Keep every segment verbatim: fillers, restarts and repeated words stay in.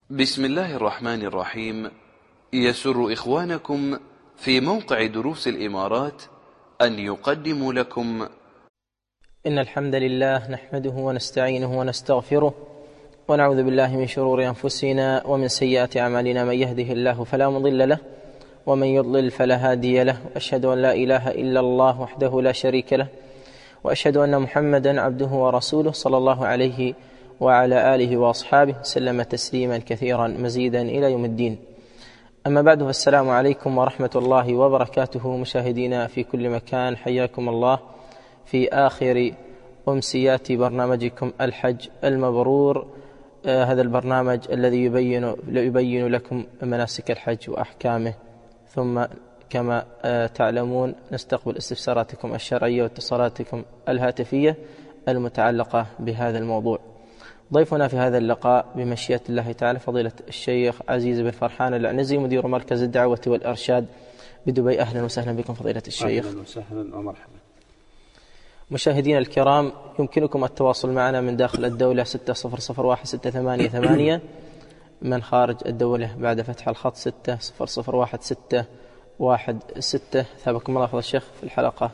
بسم الله الرحمن الرحيم. يسر إخوانكم في موقع دروس الإمارات أن يقدموا لكم إن الحمد لله نحمده ونستعينه ونستغفره ونعوذ بالله من شرور أنفسنا ومن سيئات أعمالنا. من يهده الله فلا مضل له ومن يضلل فلا هادي له، وأشهد أن لا إله إلا الله وحده لا شريك له، وأشهد أن محمدا عبده ورسوله صلى الله عليه وعلى آله وأصحابه سلم تسليما كثيرا مزيدا إلى يوم الدين. أما بعد، فالسلام عليكم ورحمة الله وبركاته. مشاهدينا في كل مكان، حياكم الله في آخر أمسيات برنامجكم الحج المبرور. آه هذا البرنامج الذي يبين, يبين لكم مناسك الحج وأحكامه. ثم كما آه تعلمون نستقبل استفساراتكم الشرعية واتصالاتكم الهاتفية المتعلقة بهذا الموضوع. ضيفنا في هذا اللقاء بمشيئة الله تعالى فضيلة الشيخ عزيز بن فرحان العنزي، مدير مركز الدعوة والإرشاد بدبي. أهلا وسهلا بكم فضيلة الشيخ. أهلا وسهلا ومرحبا. مشاهدينا الكرام، يمكنكم التواصل معنا من داخل الدولة ستة صفر صفر واحد ستة ثمانية ثمانية، من خارج الدولة بعد فتح الخط ستة صفر صفر واحد ستة واحد ستة. ثابكم الله فضل الشيخ. في الحلقة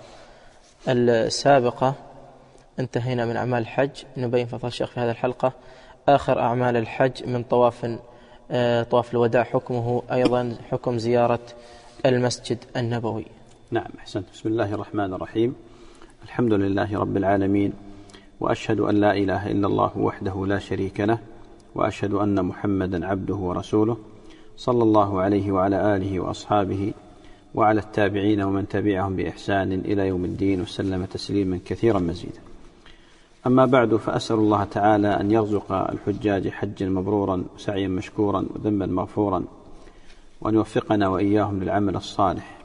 السابقة انتهينا من أعمال الحج، نبين فضل الشيخ في هذه الحلقة آخر أعمال الحج من طواف طواف الوداع، حكمه أيضا حكم زيارة المسجد النبوي. نعم، أحسنت. بسم الله الرحمن الرحيم. الحمد لله رب العالمين، وأشهد أن لا إله إلا الله وحده لا شريك له، وأشهد أن محمدا عبده ورسوله صلى الله عليه وعلى آله وأصحابه وعلى التابعين ومن تبعهم بإحسان إلى يوم الدين، وسلم تسليما كثيرا مزيدا. أما بعد، فأسأل الله تعالى أن يرزق الحجاج حجا مبرورا وسعيا مشكورا وذنبا مغفورا، وأن يوفقنا وإياهم للعمل الصالح.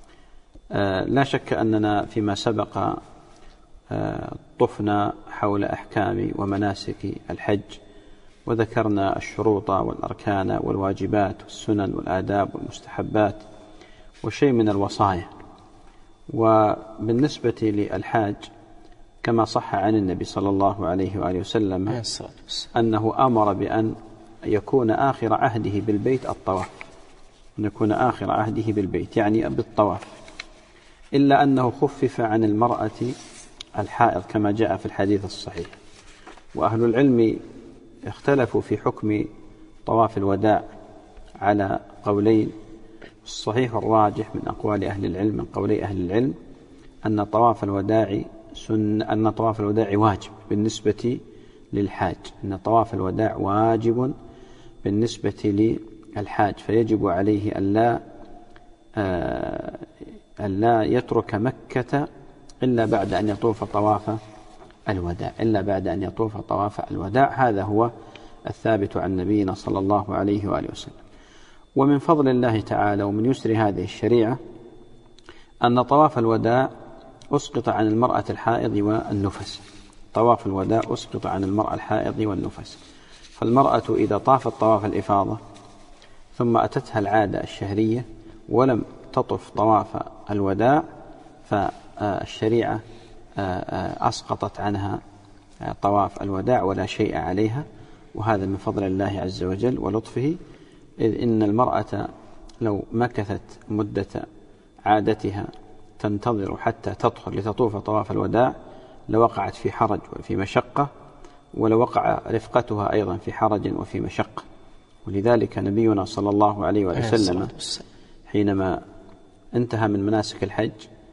آه لا شك أننا فيما سبق آه طفنا حول أحكام ومناسك الحج، وذكرنا الشروط والأركان والواجبات والسنن والآداب والمستحبات وشيء من الوصايا. وبالنسبة للحاج، كما صح عن النبي صلى الله عليه وآله وسلم أنه أمر بأن يكون آخر عهده بالبيت الطواف، أن يكون آخر عهده بالبيت يعني بالطواف، إلا أنه خفف عن المرأة الحائض كما جاء في الحديث الصحيح. وأهل العلم اختلفوا في حكم طواف الوداع على قولين. الصحيح الراجح من أقوال أهل العلم، من قولي أهل العلم، أن طواف الوداع سن أن طواف الوداع واجب بالنسبة للحاج، أن طواف الوداع واجب بالنسبة للحاج، فيجب عليه ألا آه ألا يترك مكة إلا بعد أن يطوف طواف الوداع إلا بعد أن يطوف طواف الوداع. هذا هو الثابت عن نبينا صلى الله عليه وآله وسلم. ومن فضل الله تعالى ومن يسر هذه الشريعة أن طواف الوداع أسقط عن المرأة الحائض والنفس. طواف الوداع أسقط عن المرأة الحائض والنفس. فالمرأة إذا طافت طواف الإفاضة ثم أتتها العادة الشهرية ولم تطف طواف الوداع، فالشريعة أسقطت عنها طواف الوداع ولا شيء عليها. وهذا من فضل الله عز وجل ولطفه، إذ إن المرأة لو مكثت مدة عادتها تنتظر حتى تطهر لتطوف طواف الوداع لوقعت في حرج وفي مشقة، ولوقع رفقتها أيضا في حرج وفي مشقة. ولذلك نبينا صلى الله عليه وسلم حينما انتهى من مناسك الحج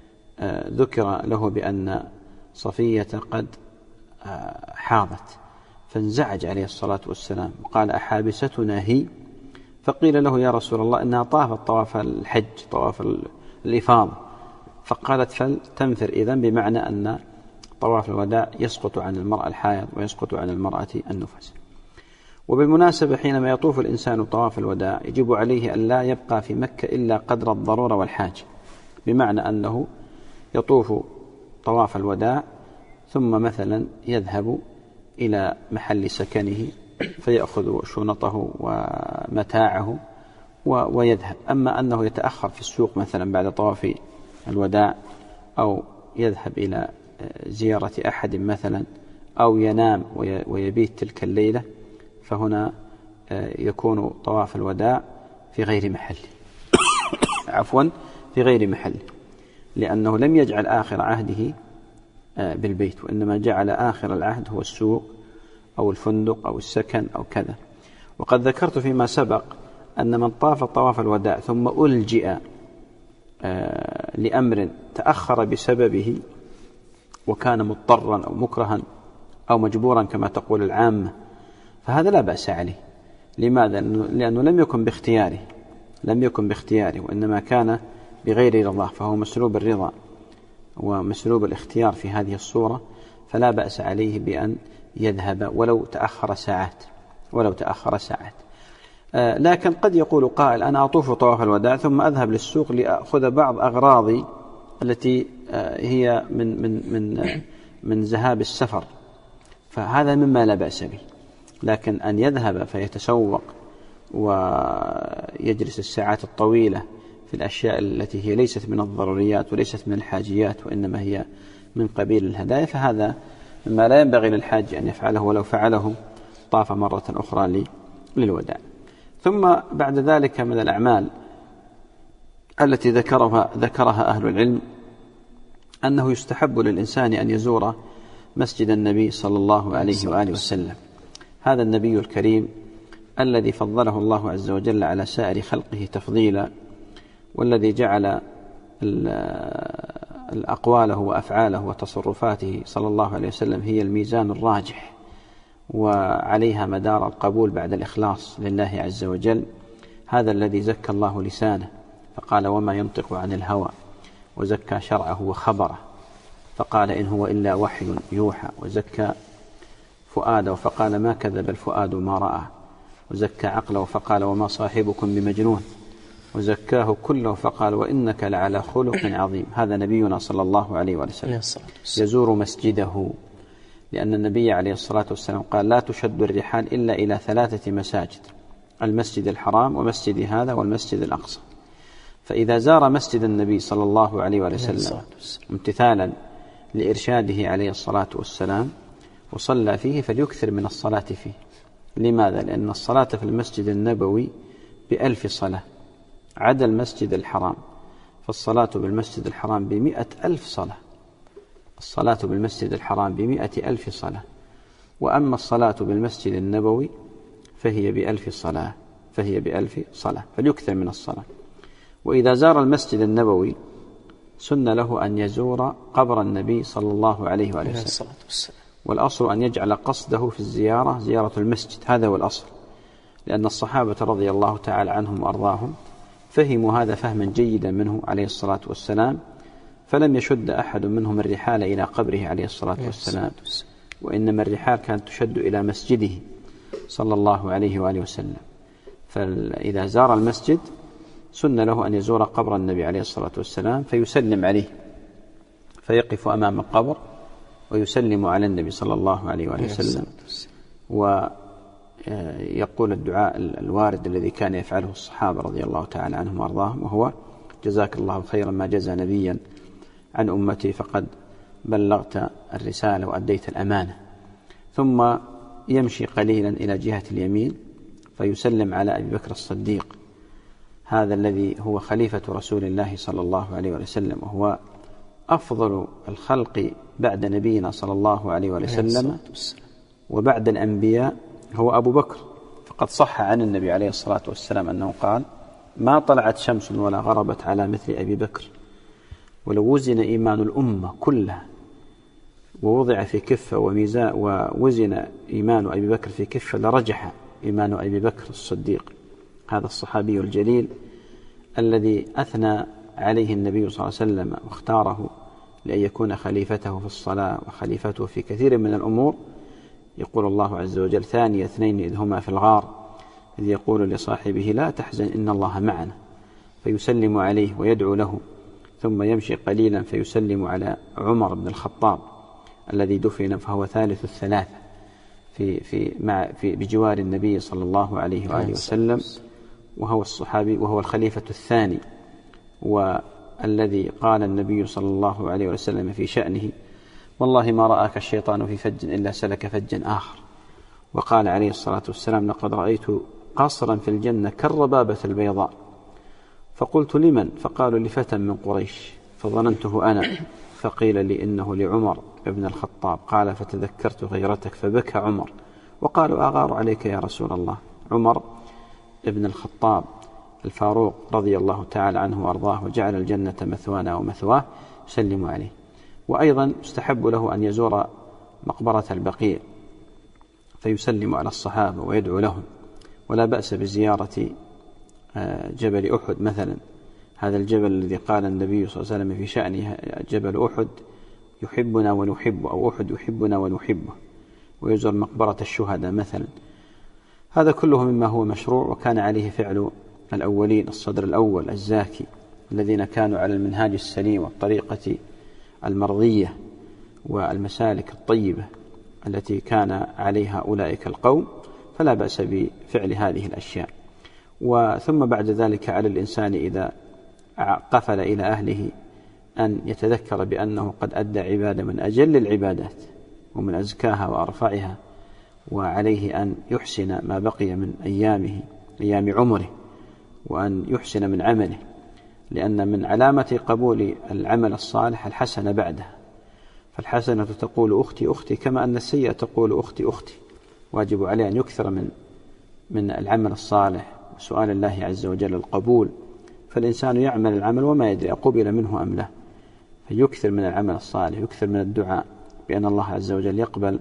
ذكر له بأن صفية قد حاضت، فانزعج عليه الصلاة والسلام وقال: أحابستنا هي؟ فقيل له: يا رسول الله، إنها طافت طواف الحج، طواف الإفاضة. فقالت: فلتنفر إذن، بمعنى أن طواف الوداع يسقط عن المرأة الحائض ويسقط عن المرأة النفس. وبالمناسبة حينما يطوف الإنسان طواف الوداع يجب عليه أن لا يبقى في مكة إلا قدر الضرورة والحاجة، بمعنى أنه يطوف طواف الوداع ثم مثلا يذهب إلى محل سكنه فيأخذ شنطه ومتاعه ويذهب. أما أنه يتأخر في السوق مثلا بعد طواف الوداع، أو يذهب إلى زيارة أحد مثلا، أو ينام ويبيت تلك الليلة، فهنا يكون طواف الوداع في غير محل عفوا في غير محل، لأنه لم يجعل آخر عهده بالبيت، وإنما جعل آخر العهد هو السوق أو الفندق أو السكن أو كذا. وقد ذكرت فيما سبق أن من طاف طواف الوداع ثم ألجئ لأمر تأخر بسببه وكان مضطرا أو مكرها أو مجبورا كما تقول العامة، فهذا لا بأس عليه. لماذا؟ لأنه لم يكن باختياره لم يكن باختياره وإنما كان بغير رضاه، فهو مسلوب الرضا ومسلوب الاختيار في هذه الصورة، فلا بأس عليه بأن يذهب ولو تأخر ساعات ولو تأخر ساعات. آه لكن قد يقول قائل: أنا أطوف طواف الوداع ثم أذهب للسوق لأخذ بعض أغراضي التي آه هي من من من آه من ذهاب السفر، فهذا مما لا بأس به. لكن أن يذهب فيتسوق ويجلس الساعات الطويلة في الأشياء التي هي ليست من الضروريات وليست من الحاجيات وإنما هي من قبيل الهدايا، فهذا مما لا ينبغي للحاج أن يفعله، ولو فعله طاف مرة أخرى للوداع. ثم بعد ذلك من الأعمال التي ذكرها, ذكرها أهل العلم أنه يستحب للإنسان أن يزور مسجد النبي صلى الله عليه وآله وسلم، هذا النبي الكريم الذي فضله الله عز وجل على سائر خلقه تفضيلا، والذي جعل الأقواله وأفعاله وتصرفاته صلى الله عليه وسلم هي الميزان الراجح وعليها مدار القبول بعد الإخلاص لله عز وجل. هذا الذي زكى الله لسانه فقال: وما ينطق عن الهوى، وزكى شرعه وخبره فقال: إن هو إلا وحي يوحى، وزكى فؤاده فقال: ما كذب الفؤاد ما رأى، وزكى عقله فقال: وما صاحبكم بمجنون، وزكاه كله فقال: وإنك لعلى خلق عظيم. هذا نبينا صلى الله عليه وسلم يزور مسجده، لأن النبي عليه الصلاة والسلام قال: لا تشد الرحال إلا إلى ثلاثة مساجد: المسجد الحرام ومسجد هذا والمسجد الأقصى. فإذا زار مسجد النبي صلى الله عليه وسلم امتثالا لإرشاده عليه الصلاة والسلام وصلى فيه فليكثر من الصلاة فيه. لماذا؟ لأن الصلاة في المسجد النبوي بألف صلاة عدا المسجد الحرام، فالصلاة بالمسجد الحرام بمئة ألف صلاة، الصلاة بالمسجد الحرام بمئة ألف صلاة، وأما الصلاة بالمسجد النبوي فهي بألف صلاة فهي بألف صلاة فليكثر من الصلاة. وإذا زار المسجد النبوي سن له أن يزور قبر النبي صلى الله عليه وآله وسلم، والأصل أن يجعل قصده في الزيارة زيارة المسجد، هذا هو الأصل، لأن الصحابة رضي الله تعالى عنهم وأرضاهم فهموا هذا فهما جيدا منه عليه الصلاة والسلام، فلم يشد أحد منهم الرحال إلى قبره عليه الصلاة والسلام، وإنما الرحال كانت تشد إلى مسجده صلى الله عليه وآله وسلم. فإذا زار المسجد سن له أن يزور قبر النبي عليه الصلاة والسلام فيسلم عليه، فيقف أمام القبر ويسلم على النبي صلى الله عليه وآله وسلم، ويقول الدعاء الوارد الذي كان يفعله الصحابة رضي الله تعالى عنهم وأرضاهم، وهو: جزاك الله خيرا ما جزى نبيا عن أمتي فقد بلغت الرسالة وأديت الأمانة. ثم يمشي قليلا إلى جهة اليمين فيسلم على أبي بكر الصديق، هذا الذي هو خليفة رسول الله صلى الله عليه وسلم، وهو أفضل الخلق بعد نبينا صلى الله عليه وسلم، وبعد الأنبياء هو أبو بكر. فقد صح عن النبي عليه الصلاة والسلام أنه قال: ما طلعت شمس ولا غربت على مثل أبي بكر، ولو وزن إيمان الأمة كلها ووضع في كفة وميزان ووزن إيمان أبي بكر في كفة لرجح إيمان أبي بكر الصديق، هذا الصحابي الجليل الذي أثنى عليه النبي صلى الله عليه وسلم واختاره لأن يكون خليفته في الصلاة وخليفته في كثير من الأمور. يقول الله عز وجل: ثاني اثنين إذ هما في الغار إذ يقول لصاحبه لا تحزن إن الله معنا، فيسلم عليه ويدعو له، ثم يمشي قليلا فيسلم على عمر بن الخطاب الذي دفن فهو ثالث الثلاثة في في مع في بجوار النبي صلى الله عليه وآله وسلم، وهو الصحابي وهو الخليفة الثاني، والذي قال النبي صلى الله عليه وسلم في شأنه: والله ما رآك الشيطان في فج إلا سلك فجا آخر. وقال عليه الصلاة والسلام: لقد رأيت قصرا في الجنة كالربابة البيضاء. فقلت لمن؟ فقالوا لفتى من قريش، فظننته أنا، فقيل لي إنه لعمر ابن الخطاب. قال فتذكرت غيرتك فبكى عمر وقالوا أغار عليك يا رسول الله. عمر ابن الخطاب الفاروق رضي الله تعالى عنه وأرضاه وجعل الجنة مثوانا ومثواه، سلموا عليه. وأيضا يستحب له أن يزور مقبرة البقيع فيسلم على الصحابة ويدعو لهم، ولا بأس بزيارة جبل أحد مثلا، هذا الجبل الذي قال النبي صلى الله عليه وسلم في شأنه جبل أحد يحبنا ونحبه، أو أحد يحبنا ونحبه، ويزور مقبرة الشهداء مثلا. هذا كله مما هو مشروع وكان عليه فعل الأولين، الصدر الأول الزاكي الذين كانوا على المنهاج السليم والطريقة المرضية والمسالك الطيبة التي كان عليها أولئك القوم، فلا بأس بفعل هذه الأشياء. وثم بعد ذلك على الإنسان إذا قفل إلى أهله أن يتذكر بأنه قد أدى عبادة من أجل العبادات ومن أزكاها وأرفعها، وعليه أن يحسن ما بقي من أيامه أيام عمره، وأن يحسن من عمله، لأن من علامة قبول العمل الصالح الحسنة بعده، فالحسنة تقول أختي أختي كما أن السيئة تقول أختي أختي. واجب عليه أن يكثر من من العمل الصالح وسؤال الله عز وجل القبول، فالإنسان يعمل العمل وما يدري أقبل منه أم لا، فيكثر من العمل الصالح، يكثر من الدعاء بأن الله عز وجل يقبل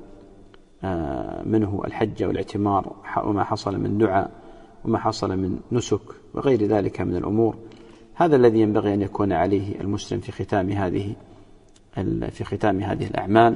منه الحج والاعتمار وما حصل من دعاء وما حصل من نسك وغير ذلك من الأمور. هذا الذي ينبغي أن يكون عليه المسلم في ختام هذه في ختام هذه الأعمال.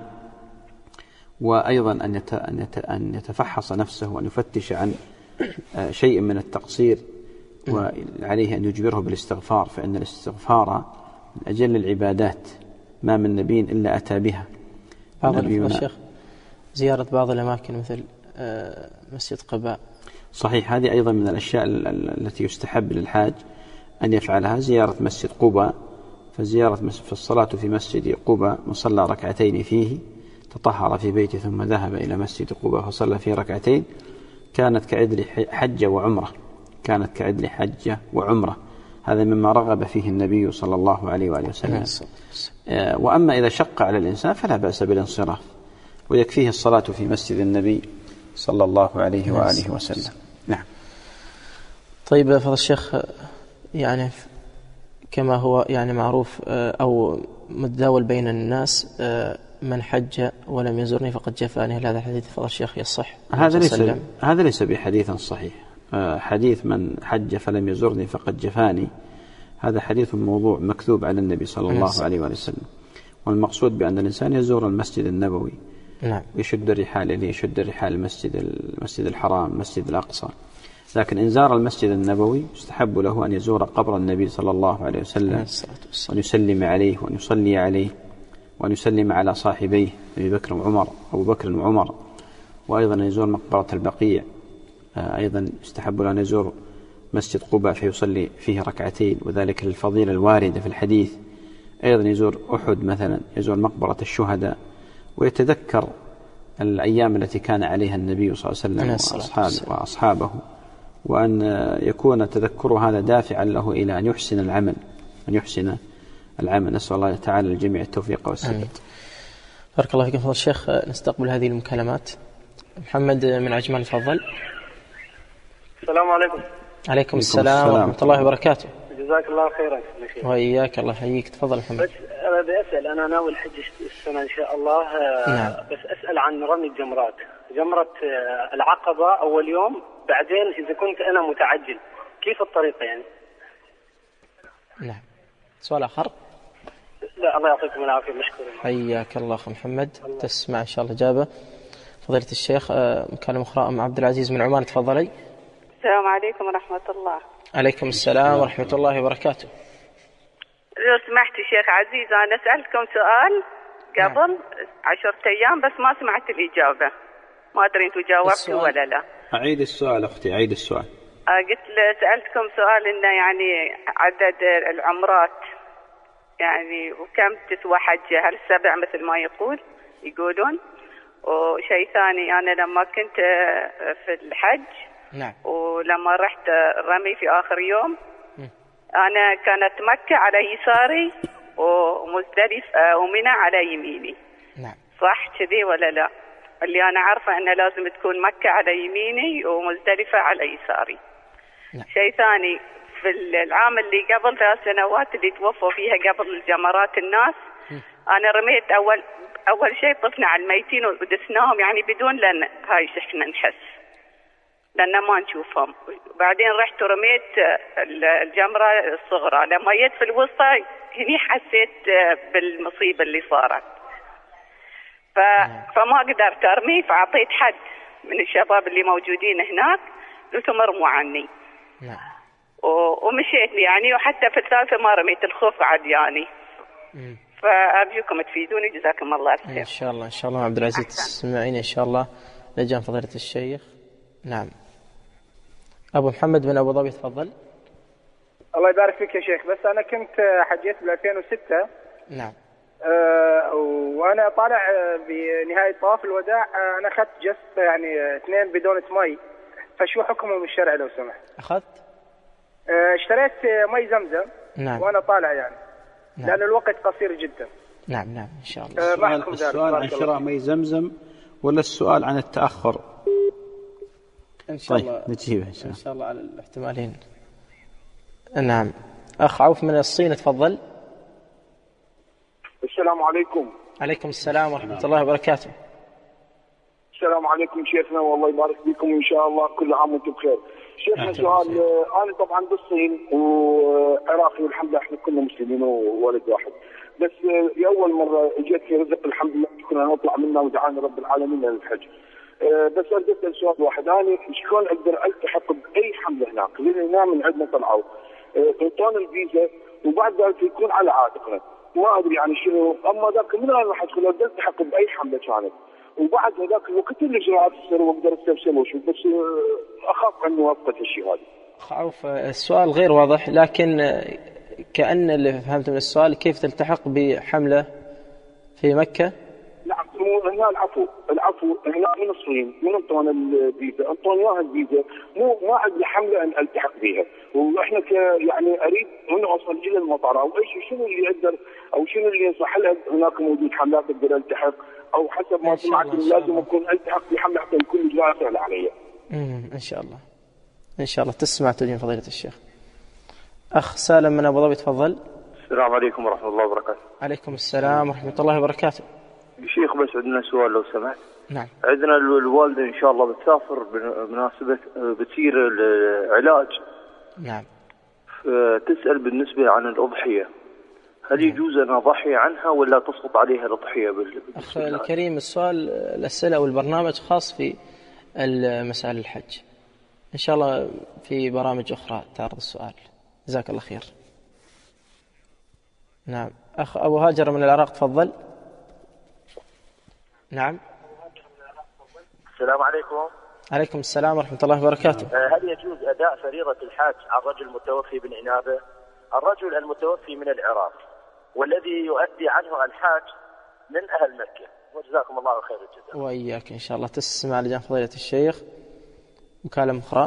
وأيضا أن يتفحص نفسه وأن يفتش عن شيء من التقصير، وعليه أن يجبره بالاستغفار، فإن الاستغفار من أجل العبادات، ما من نبي إلا أتى بها. بعض الشيخ زيارة بعض الأماكن مثل مسجد قباء، صحيح، هذه أيضا من الأشياء التي يستحب للحاج أن يفعلها، زيارة مسجد قباء. فزيارة في الصلاة في مسجد قباء من صلى ركعتين فيه تطهر في بيته ثم ذهب إلى مسجد قباء فصلى فيه ركعتين كانت كعدل حجة وعمرة، كانت كعدل حجة وعمرة. هذا مما رغب فيه النبي صلى الله عليه وآله وسلم. وأما إذا شق على الإنسان فلا بأس بالانصراف، ويكفيه الصلاة في مسجد النبي صلى الله عليه وآله وسلم. نعم. طيب فضل الشيخ، يعني كما هو يعني معروف أو متداول بين الناس، من حج ولم يزرني فقد جفاني، هل هذا الحديث فضل الشيخ يصح؟ هذا ليس هذا ليس بحديث صحيح. حديث من حج فلم يزرني فقد جفاني هذا حديث موضوع مكذوب على النبي صلى الله عليه وسلم. والمقصود بأن الإنسان يزور المسجد النبوي، نعم، يشد الرحال إليه، يشد الرحال المسجد المسجد الحرام، المسجد الأقصى. لكن إن زار المسجد النبوي يستحب له أن يزور قبر النبي صلى الله عليه وسلم وأن يسلم عليه وأن يصلي عليه وأن يسلم على صاحبيه أبي بكر وعمر أبو بكر وعمر. وأيضا أن يزور مقبرة البقيع، أيضا يستحب له أن يزور مسجد قباء فيصلي فيه ركعتين، وذلك للفضيلة الواردة في الحديث. أيضا يزور أحد مثلا، يزور مقبرة الشهداء، ويتذكر الأيام التي كان عليها النبي صلى الله عليه وسلم وأصحابه, وأصحابه وأن يكون تذكر هذا دافعا له إلى أن يحسن العمل أن يحسن العمل نسأل الله تعالى الجميع التوفيق والسداد. بارك الله فيكم فضل الشيخ. نستقبل هذه المكالمات. محمد من عجمان، تفضل. السلام عليكم. عليكم السلام ورحمة الله وبركاته. جزاك الله خيرا. وإياك، الله يحييك. تفضل محمد. بس أنا بأسأل، أنا ناوي الحج السنة إن شاء الله. نعم. بس أسأل عن رمي الجمرات، جمرة العقبة أول يوم، بعدين إذا كنت أنا متعجل كيف الطريقة يعني؟ نعم. سؤال آخر؟ لا، الله يعطيكم العافية، مشكور. حياك الله أخي محمد. تسمع إن شاء الله إجابة فضيلة الشيخ. مكالمة أخرى أم عبد العزيز من عمان، تفضلي. السلام عليكم ورحمة الله. عليكم السلام ورحمة الله وبركاته. لو سمحت شيخ عزيز، أنا سألتكم سؤال قبل نعم. عشرة أيام بس ما سمعت الإجابة، ما أدري أنتوا جاوبتوا ولا لا. أعيد السؤال أختي، أعيد السؤال. قلت سألتكم سؤال إنه يعني عدد العمرات يعني وكم تسوى حجة، هل السبع مثل ما يقول يقولون؟ وشيء ثاني، أنا لما كنت في الحج نعم. ولما رحت الرمي في آخر يوم م. أنا كانت مكة على يساري ومزدلفة ومنى على يميني. نعم. صح كذي ولا لا؟ اللي أنا عارفة أنه لازم تكون مكة على يميني ومزدلفة على يساري. نعم. شيء ثاني، في العام اللي قبل ثلاث سنوات اللي توفوا فيها قبل الجمرات الناس م. أنا رميت أول أول شيء طفنا على الميتين ودسناهم يعني بدون لأن هاي احنا نحس لأن ما نشوفهم. بعدين رحت ورميت الجمرة الصغرى، لما جيت في الوسطى هني حسيت بالمصيبة اللي صارت ف... فما قدرت أرمي، فعطيت حد من الشباب اللي موجودين هناك قلتهم ارموا عني. نعم. و... ومشيت يعني، وحتى في الثالثة ما رميت الخوف عاد يعني. مم. فأرجوكم تفيدوني جزاكم الله خير. إن شاء الله إن شاء الله عبد العزيز تسمعين إن شاء الله لجان فضيلة الشيخ. نعم. أبو محمد بن أبو ظبي تفضل. الله يبارك فيك يا شيخ. بس أنا كنت حجيت بال ألفين وستة. نعم. أه وأنا طالع بنهاية طواف الوداع أنا أخذت جس يعني اثنين بدون مي، فشو حكمهم الشرعي لو سمحت؟ أخذت؟ أه اشتريت مي زمزم. نعم. وأنا طالع يعني. نعم. لأن الوقت قصير جدا. نعم نعم إن شاء الله. السؤال, السؤال عن شراء مي زمزم ولا السؤال عن التأخر؟ إن شاء طيب الله نجيبه إن شاء الله. إن شاء الله على الاحتمالين. نعم. أخ عوف من الصين تفضل. السلام عليكم. عليكم السلام ورحمة الله وبركاته. السلام عليكم شيخنا، والله يبارك فيكم وإن شاء الله كل عام وانتم بخير. شيخنا سؤال، أنا طبعا بالصين وعراقي والحمد لله احنا كلنا مسلمين وولد واحد، بس لأول مرة جيت في رزق الحمد لله كنا نطلع منها ودعانا رب العالمين للحج. بس أريد أسأل سؤال واحد، أنا شلون أقدر ألتحق بأي حملة هناك؟ لأن هنا من عندنا طلعوا انطونا الفيزا وبعد ذلك يكون على عاتقنا، ما أدري يعني شنو، أما ذاك من أنا راح أدخل أقدر ألتحق بأي حملة كانت، وبعد ذاك الوقت الإجراءات تصير وأقدر أستفسر وشو، بس أخاف عن موافقة الشيء هذا. عوف السؤال غير واضح، لكن كأن اللي فهمت من السؤال كيف تلتحق بحملة في مكة؟ نعم هنا العفو العفو هنا من الصين من انطونا الفيزا، انطونا اياها الفيزا، مو ما عندي حمله ان التحق بها، واحنا ك يعني اريد هنا اوصل الى المطار او اي شيء، شنو اللي اقدر او شنو اللي ينصح لها هناك موجود حملات اقدر التحق، او حسب ما سمعت لازم اكون التحق بحمله حتى يكون اجراء سهل علي. امم ان شاء الله ان شاء الله تسمع تجين فضيلة الشيخ. اخ سالم من ابو ظبي تفضل. السلام عليكم ورحمه الله وبركاته. عليكم السلام ورحمه الله وبركاته. شيخ بس عندنا سؤال لو سمحت. نعم. عندنا الوالدة إن شاء الله بتسافر بمناسبة بتصير العلاج. نعم. تسأل بالنسبة عن الأضحية، هل نعم. يجوز أن أضحي عنها ولا تسقط عليها الأضحية؟ أخ الكريم السؤال الأسئلة والبرنامج خاص في مسائل الحج، إن شاء الله في برامج أخرى تعرض السؤال. جزاك الله خير. نعم. أخ أبو هاجر من العراق تفضل. نعم. السلام عليكم. عليكم السلام ورحمة الله وبركاته. هل يجوز أداء فريضة الحاج عن رجل متوفي بالعنابة؟ الرجل المتوفي من العراق والذي يؤدي عنه الحاج من أهل مكة، وجزاكم الله خير الجزاء. وإياك إن شاء الله. تسمع لجان فضيلة الشيخ مكالمة أخرى.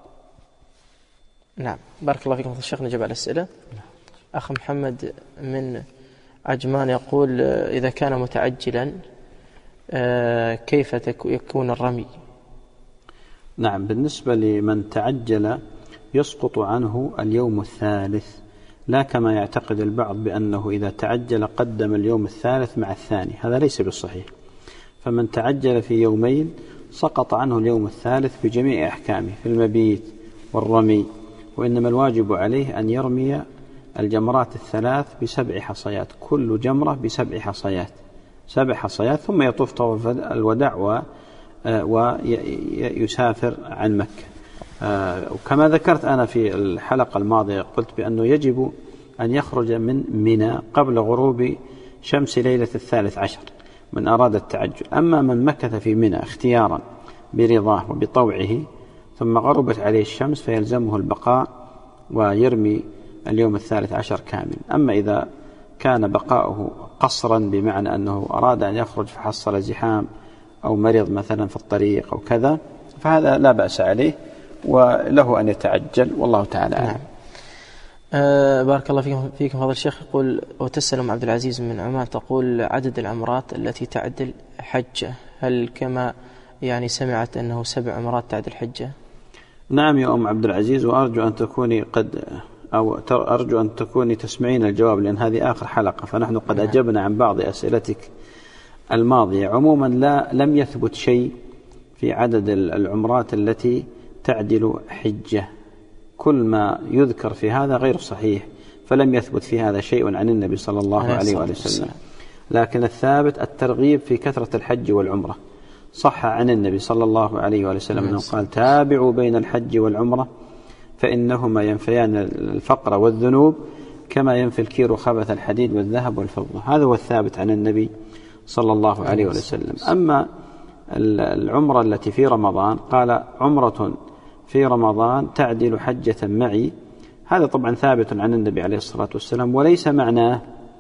نعم بارك الله فيكم فضيلة الشيخ. نجيب على الأسئلة. أخ محمد من عجمان يقول إذا كان متعجلا كيف يكون الرمي؟ نعم بالنسبة لمن تعجل يسقط عنه اليوم الثالث، لا كما يعتقد البعض بأنه إذا تعجل قدم اليوم الثالث مع الثاني، هذا ليس بالصحيح. فمن تعجل في يومين سقط عنه اليوم الثالث بجميع أحكامه في المبيت والرمي، وإنما الواجب عليه أن يرمي الجمرات الثلاث بسبع حصيات، كل جمرة بسبع حصيات، سبع حصيات، ثم يطوف طواف الوداع ويسافر عن مكة. وكما ذكرت أنا في الحلقة الماضية قلت بأنه يجب أن يخرج من منى قبل غروب شمس ليلة الثالث عشر من أراد التعجل. أما من مكث في منى اختيارا برضاه وبطوعه ثم غربت عليه الشمس فيلزمه البقاء ويرمي اليوم الثالث عشر كامل. أما إذا كان بقاؤه قصرا بمعنى أنه أراد أن يخرج فحصل زحام أو مرض مثلا في الطريق أو كذا، فهذا لا بأس عليه وله أن يتعجل، والله تعالى أعلم. نعم. أه بارك الله فيكم فيكم فضل الشيخ. يقول وتسأل أم عبد العزيز من عمان، تقول عدد العمرات التي تعدل حجة، هل كما يعني سمعت أنه سبع عمرات تعدل حجة؟ نعم يا أم عبد العزيز، وأرجو أن تكوني قد أو أرجو أن تكوني تسمعين الجواب، لأن هذه آخر حلقة، فنحن قد نعم. أجبنا عن بعض أسئلتك الماضية. عموما لا لم يثبت شيء في عدد العمرات التي تعدل حجة، كل ما يذكر في هذا غير صحيح، فلم يثبت في هذا شيء عن النبي صلى الله عليه وآله وسلم. لكن الثابت الترغيب في كثرة الحج والعمرة. صح عن النبي صلى الله عليه وآله وسلم أنه قال تابعوا بين الحج والعمرة فإنهما ينفيان الفقر والذنوب كما ينفي الكير خبث الحديد والذهب والفضة. هذا هو الثابت عن النبي صلى الله عليه وآله وسلم. أما العمرة التي في رمضان قال عمرة في رمضان تعدل حجة معي، هذا طبعا ثابت عن النبي عليه الصلاة والسلام، وليس معناه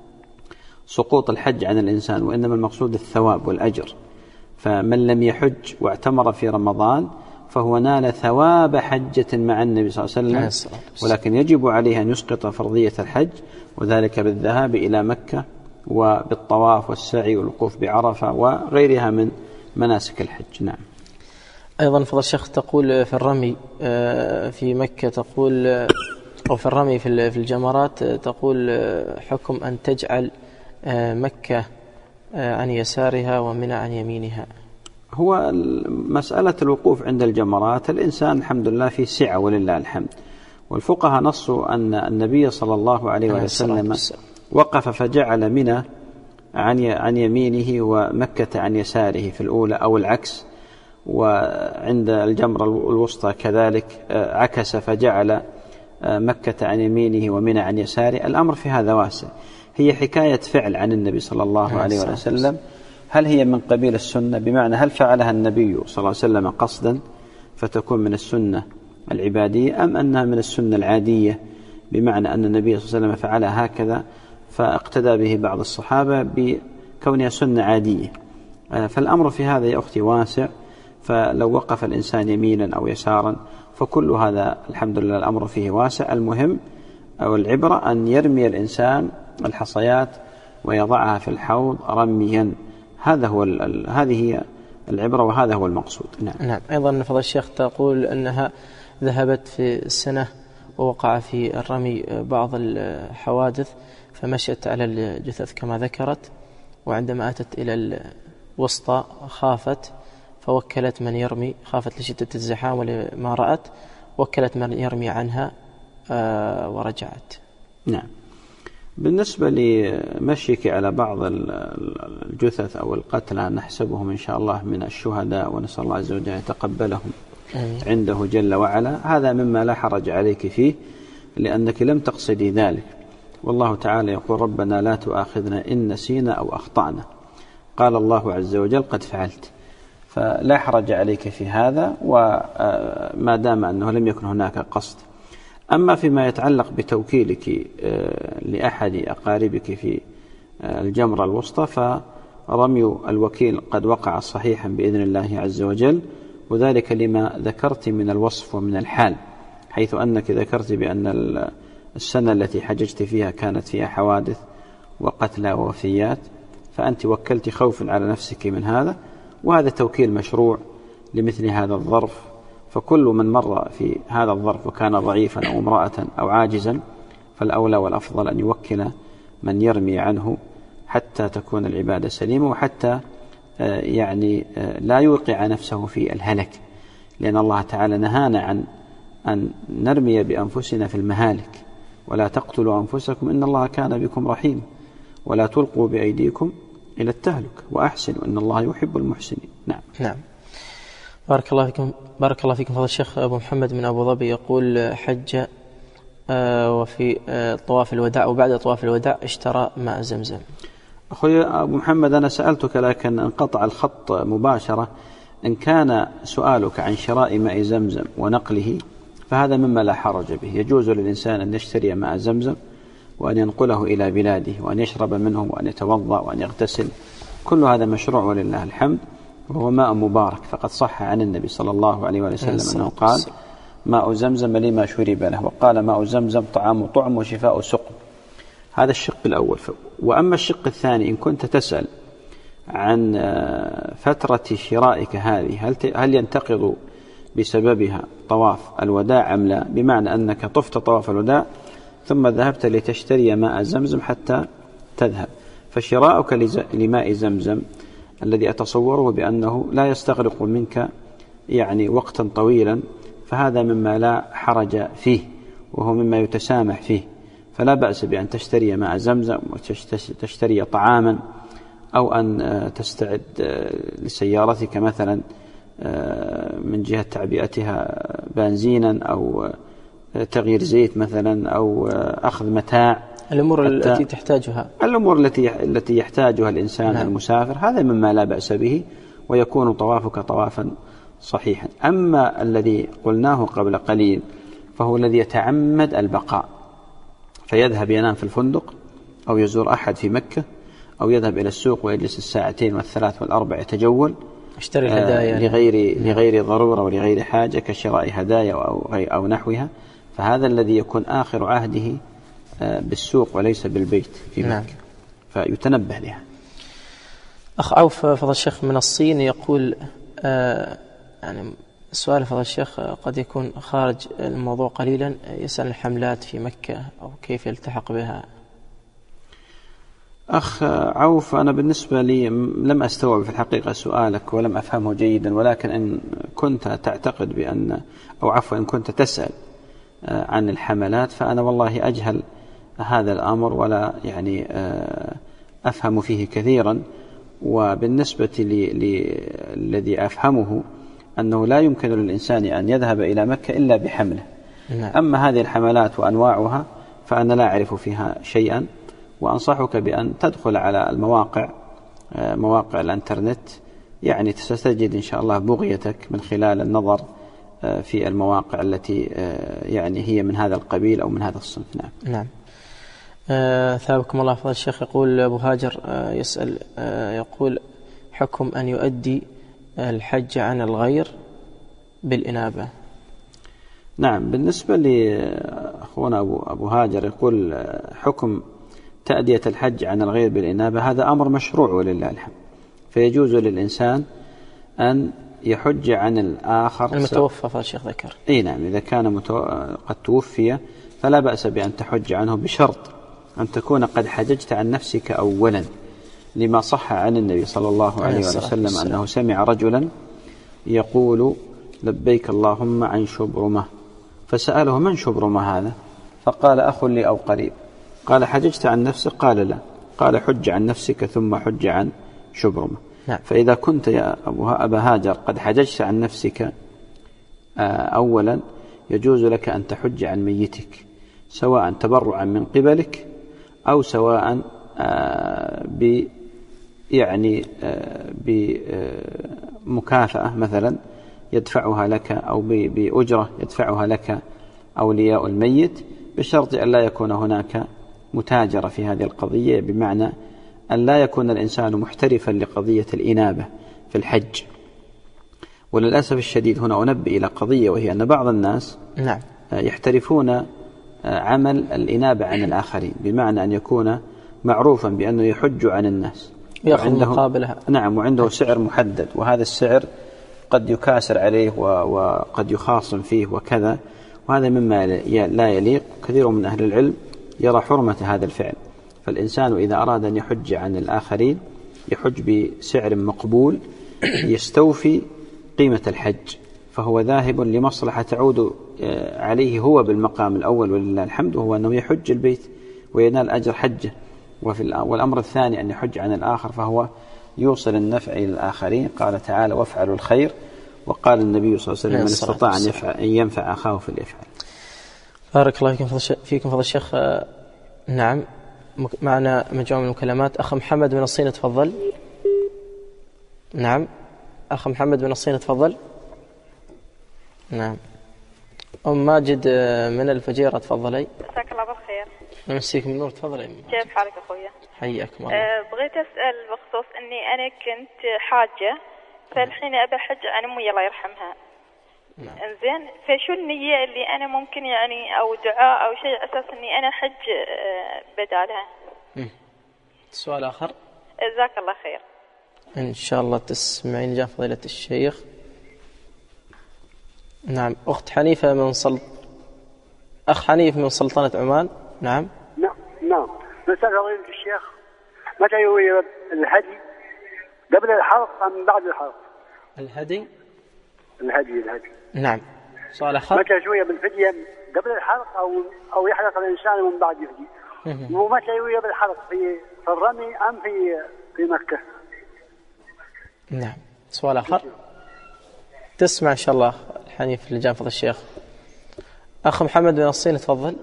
سقوط الحج عن الإنسان، وإنما المقصود الثواب والأجر. فمن لم يحج واعتمر في رمضان فهو نال ثواب حجة مع النبي صلى الله عليه وسلم، ولكن يجب عليه أن يسقط فرضية الحج، وذلك بالذهاب إلى مكة وبالطواف والسعي والوقوف بعرفة وغيرها من مناسك الحج. نعم. أيضا فضل الشيخ تقول في الرمي في مكة، تقول أو في الرمي في الجمرات، تقول حكم أن تجعل مكة عن يسارها ومنى عن يمينها. هو مسألة الوقوف عند الجمرات الإنسان الحمد لله في سعة ولله الحمد، والفقهاء نصوا أن النبي صلى الله عليه وسلم وقف فجعل منى عن يمينه ومكة عن يساره في الأولى أو العكس، وعند الجمرة الوسطى كذلك عكس فجعل مكة عن يمينه ومنى عن يساره. الأمر في هذا واسع، هي حكاية فعل عن النبي صلى الله عليه وسلم. هل هي من قبيل السنة، بمعنى هل فعلها النبي صلى الله عليه وسلم قصدا فتكون من السنة العبادية، أم أنها من السنة العادية بمعنى أن النبي صلى الله عليه وسلم فعلها هكذا فاقتدى به بعض الصحابة بكونها سنة عادية. فالأمر في هذا يا أختي واسع، فلو وقف الإنسان يمينا أو يسارا فكل هذا الحمد لله الأمر فيه واسع. المهم أو العبرة أن يرمي الإنسان الحصيات ويضعها في الحوض رميا، هذا هو هذه هي العبرة وهذا هو المقصود. نعم. نعم. أيضا فضل الشيخ تقول أنها ذهبت في السنة ووقع في الرمي بعض الحوادث فمشت على الجثث كما ذكرت، وعندما أتت إلى الوسطى خافت فوكلت من يرمي، خافت لشدة الزحام ولما رأت وكلت من يرمي عنها ورجعت. نعم. بالنسبة لمشيك على بعض الجثث أو القتلى نحسبهم إن شاء الله من الشهداء، ونسأل الله عز وجل يتقبلهم عنده جل وعلا، هذا مما لا حرج عليك فيه لأنك لم تقصدي ذلك. والله تعالى يقول ربنا لا تؤاخذنا إن نسينا أو أخطأنا، قال الله عز وجل قد فعلت، فلا حرج عليك في هذا وما دام أنه لم يكن هناك قصد. أما فيما يتعلق بتوكيلك لأحد أقاربك في الجمرة الوسطى فرمي الوكيل قد وقع صحيحا بإذن الله عز وجل، وذلك لما ذكرت من الوصف ومن الحال، حيث أنك ذكرت بأن السنة التي حججت فيها كانت فيها حوادث وقتلى ووفيات، فأنت وكلت خوفا على نفسك من هذا، وهذا توكيل مشروع لمثل هذا الظرف. فكل من مر في هذا الظرف وكان ضعيفا أو امرأة أو عاجزا فالأولى والأفضل أن يوكل من يرمي عنه حتى تكون العبادة سليمة، وحتى يعني لا يوقع نفسه في الهلك، لأن الله تعالى نهانا عن أن نرمي بأنفسنا في المهالك، ولا تقتلوا أنفسكم إن الله كان بكم رحيم، ولا تلقوا بأيديكم إلى التهلك وأحسنوا إن الله يحب المحسنين. نعم. نعم. بارك الله فيكم بارك الله فيكم فضل الشيخ. أبو محمد من أبو ظبي يقول حج وفي طواف الوداع وبعد طواف الوداع اشترى ماء زمزم. أخوي أبو محمد أنا سألتك لكن انقطع الخط مباشرة. إن كان سؤالك عن شراء ماء زمزم ونقله فهذا مما لا حرج به، يجوز للإنسان أن يشتري ماء زمزم وأن ينقله إلى بلاده وأن يشرب منه وأن يتوضأ وأن يغتسل، كل هذا مشروع ولله الحمد، وهو ماء مبارك. فقد صح عن النبي صلى الله عليه وسلم أنه قال ماء زمزم لما شرب له، وقال ماء زمزم طعام طعم وشفاء سقم. هذا الشق الأول. وأما الشق الثاني، إن كنت تسأل عن فترة شرائك هذه هل ينتقض بسببها طواف الوداع أم لا، بمعنى أنك طفت طواف الوداع ثم ذهبت لتشتري ماء زمزم حتى تذهب، فشراؤك لماء زمزم الذي أتصوره بأنه لا يستغرق منك يعني وقتا طويلا، فهذا مما لا حرج فيه وهو مما يتسامح فيه، فلا بأس بأن تشتري ماء زمزم وتشتري طعاما، أو أن تستعد لسيارتك مثلا من جهة تعبئتها بنزينا أو تغيير زيت مثلا أو أخذ متاع، الأمور التي تحتاجها الأمور التي التي يحتاجها الإنسان نعم. المسافر، هذا مما لا بأس به ويكون طوافك طوافا صحيحا. أما الذي قلناه قبل قليل فهو الذي يتعمد البقاء، فيذهب ينام في الفندق أو يزور أحد في مكة أو يذهب إلى السوق ويجلس الساعتين والثلاث والأربع يتجول اشتري الهدايا آه لغير, لغير ضرورة ولغير حاجة كشراء هدايا أو, أو نحوها، فهذا الذي يكون آخر عهده آه بالسوق وليس بالبيت في مكة. نعم. فيتنبه لها. أخ عوف فضل الشيخ من الصين يقول آه يعني السؤال فضل الشيخ قد يكون خارج الموضوع قليلا، يسأل الحملات في مكة أو كيف يلتحق بها. أخ عوف، أنا بالنسبة لي لم أستوعب في الحقيقة سؤالك ولم أفهمه جيدا، ولكن إن كنت تعتقد بأن أو عفوا إن كنت تسأل عن الحملات فأنا والله أجهل هذا الأمر ولا يعني أفهم فيه كثيرا. وبالنسبة للذي أفهمه أنه لا يمكن للإنسان أن يذهب إلى مكة إلا بحمله. نعم. أما هذه الحملات وأنواعها فأنا لا أعرف فيها شيئا، وأنصحك بأن تدخل على المواقع مواقع الانترنت، يعني ستجد إن شاء الله بغيتك من خلال النظر في المواقع التي يعني هي من هذا القبيل أو من هذا الصنف. نعم. نعم. آه ثابكم الله فضل الشيخ. يقول أبو هاجر آه يسأل آه يقول حكم أن يؤدي الحج عن الغير بالإنابة. نعم. بالنسبة لأخونا أبو, أبو هاجر يقول حكم تأدية الحج عن الغير بالإنابة، هذا أمر مشروع ولله الحمد، فيجوز للإنسان أن يحج عن الآخر المتوفى فضل الشيخ ذكر. أي نعم. إذا كان متو... قد توفي فلا بأس بأن تحج عنه بشرط أن تكون قد حججت عن نفسك أولا، لما صح عن النبي صلى الله عليه وسلم أنه سمع رجلا يقول لبيك اللهم عن شبرمة، فسأله من شبرمة هذا؟ فقال أخ لي أو قريب. قال حججت عن نفسك؟ قال لا. قال حج عن نفسك ثم حج عن شبرمة. نعم. فإذا كنت يا أبا هاجر قد حججت عن نفسك أولا يجوز لك أن تحج عن ميتك، سواء تبرعا من قبلك أو سواء ب يعني بمكافأة مثلا يدفعها لك أو بأجرة يدفعها لك أولياء الميت، بشرط أن لا يكون هناك متاجرة في هذه القضية، بمعنى أن لا يكون الإنسان محترفا لقضية الإنابة في الحج. وللأسف الشديد هنا أنبه إلى قضية، وهي أن بعض الناس نعم. يحترفون عمل الإنابة عن الآخرين، بمعنى أن يكون معروفا بأنه يحج عن الناس وعنده مقابلها. نعم. وعنده سعر محدد، وهذا السعر قد يكاسر عليه وقد يخاصم فيه وكذا، وهذا مما لا يليق. كثير من أهل العلم يرى حرمة هذا الفعل، فالإنسان إذا أراد أن يحج عن الآخرين يحج بسعر مقبول يستوفي قيمة الحج، فهو ذاهب لمصلحة تعود عليه هو بالمقام الأول ولله الحمد، وهو أنه يحج البيت وينال أجر حجه. والأمر الثاني أن يحج عن الآخر فهو يوصل النفع إلى الآخرين. قال تعالى وافعلوا الخير، وقال النبي صلى الله عليه وسلم من استطاع أن, يفعل أن ينفع أخاه فليفعل. بارك الله فيكم فضل الشيخ. نعم. معنا مجموعة من المكالمات. أخ محمد من الصين تفضل. نعم أخ محمد من الصين تفضل. نعم. أم ماجد من الفجيرة تفضلي. مساك الله بالخير. نمسيك من نور تفضلي. كيف حالك أخويا؟ حياكم الله. أه بغيت أسأل بخصوص أني أنا كنت حاجة، فالحين أبى حج عن أمي الله يرحمها، نعم. انزين، فشو النية اللي أنا ممكن يعني أو دعاء أو شيء أساس إني أنا حج بدالها؟ مم. سؤال آخر. جزاك الله خير. إن شاء الله تسمعين جاء فضيلة الشيخ. نعم. أخت حنيفة من سلط أخ حنيف من سلطنة عمان. نعم. نعم نعم. نسأل فضيلة الشيخ متى يوجد الهدي، قبل الحلق أم بعد الحلق؟ الهدي الهدي الهدي نعم. سؤال آخر. متى شوية بالفدية قبل الحلق أو أو يحلق الإنسان ومن بعد يفدي؟ ومتى يوجد الحلق في في الرمي أم في في مكة؟ نعم. سؤال آخر. تسمع إن شاء الله الحنيف اللي جاء فضل الشيخ. أخ محمد من الصين تفضل.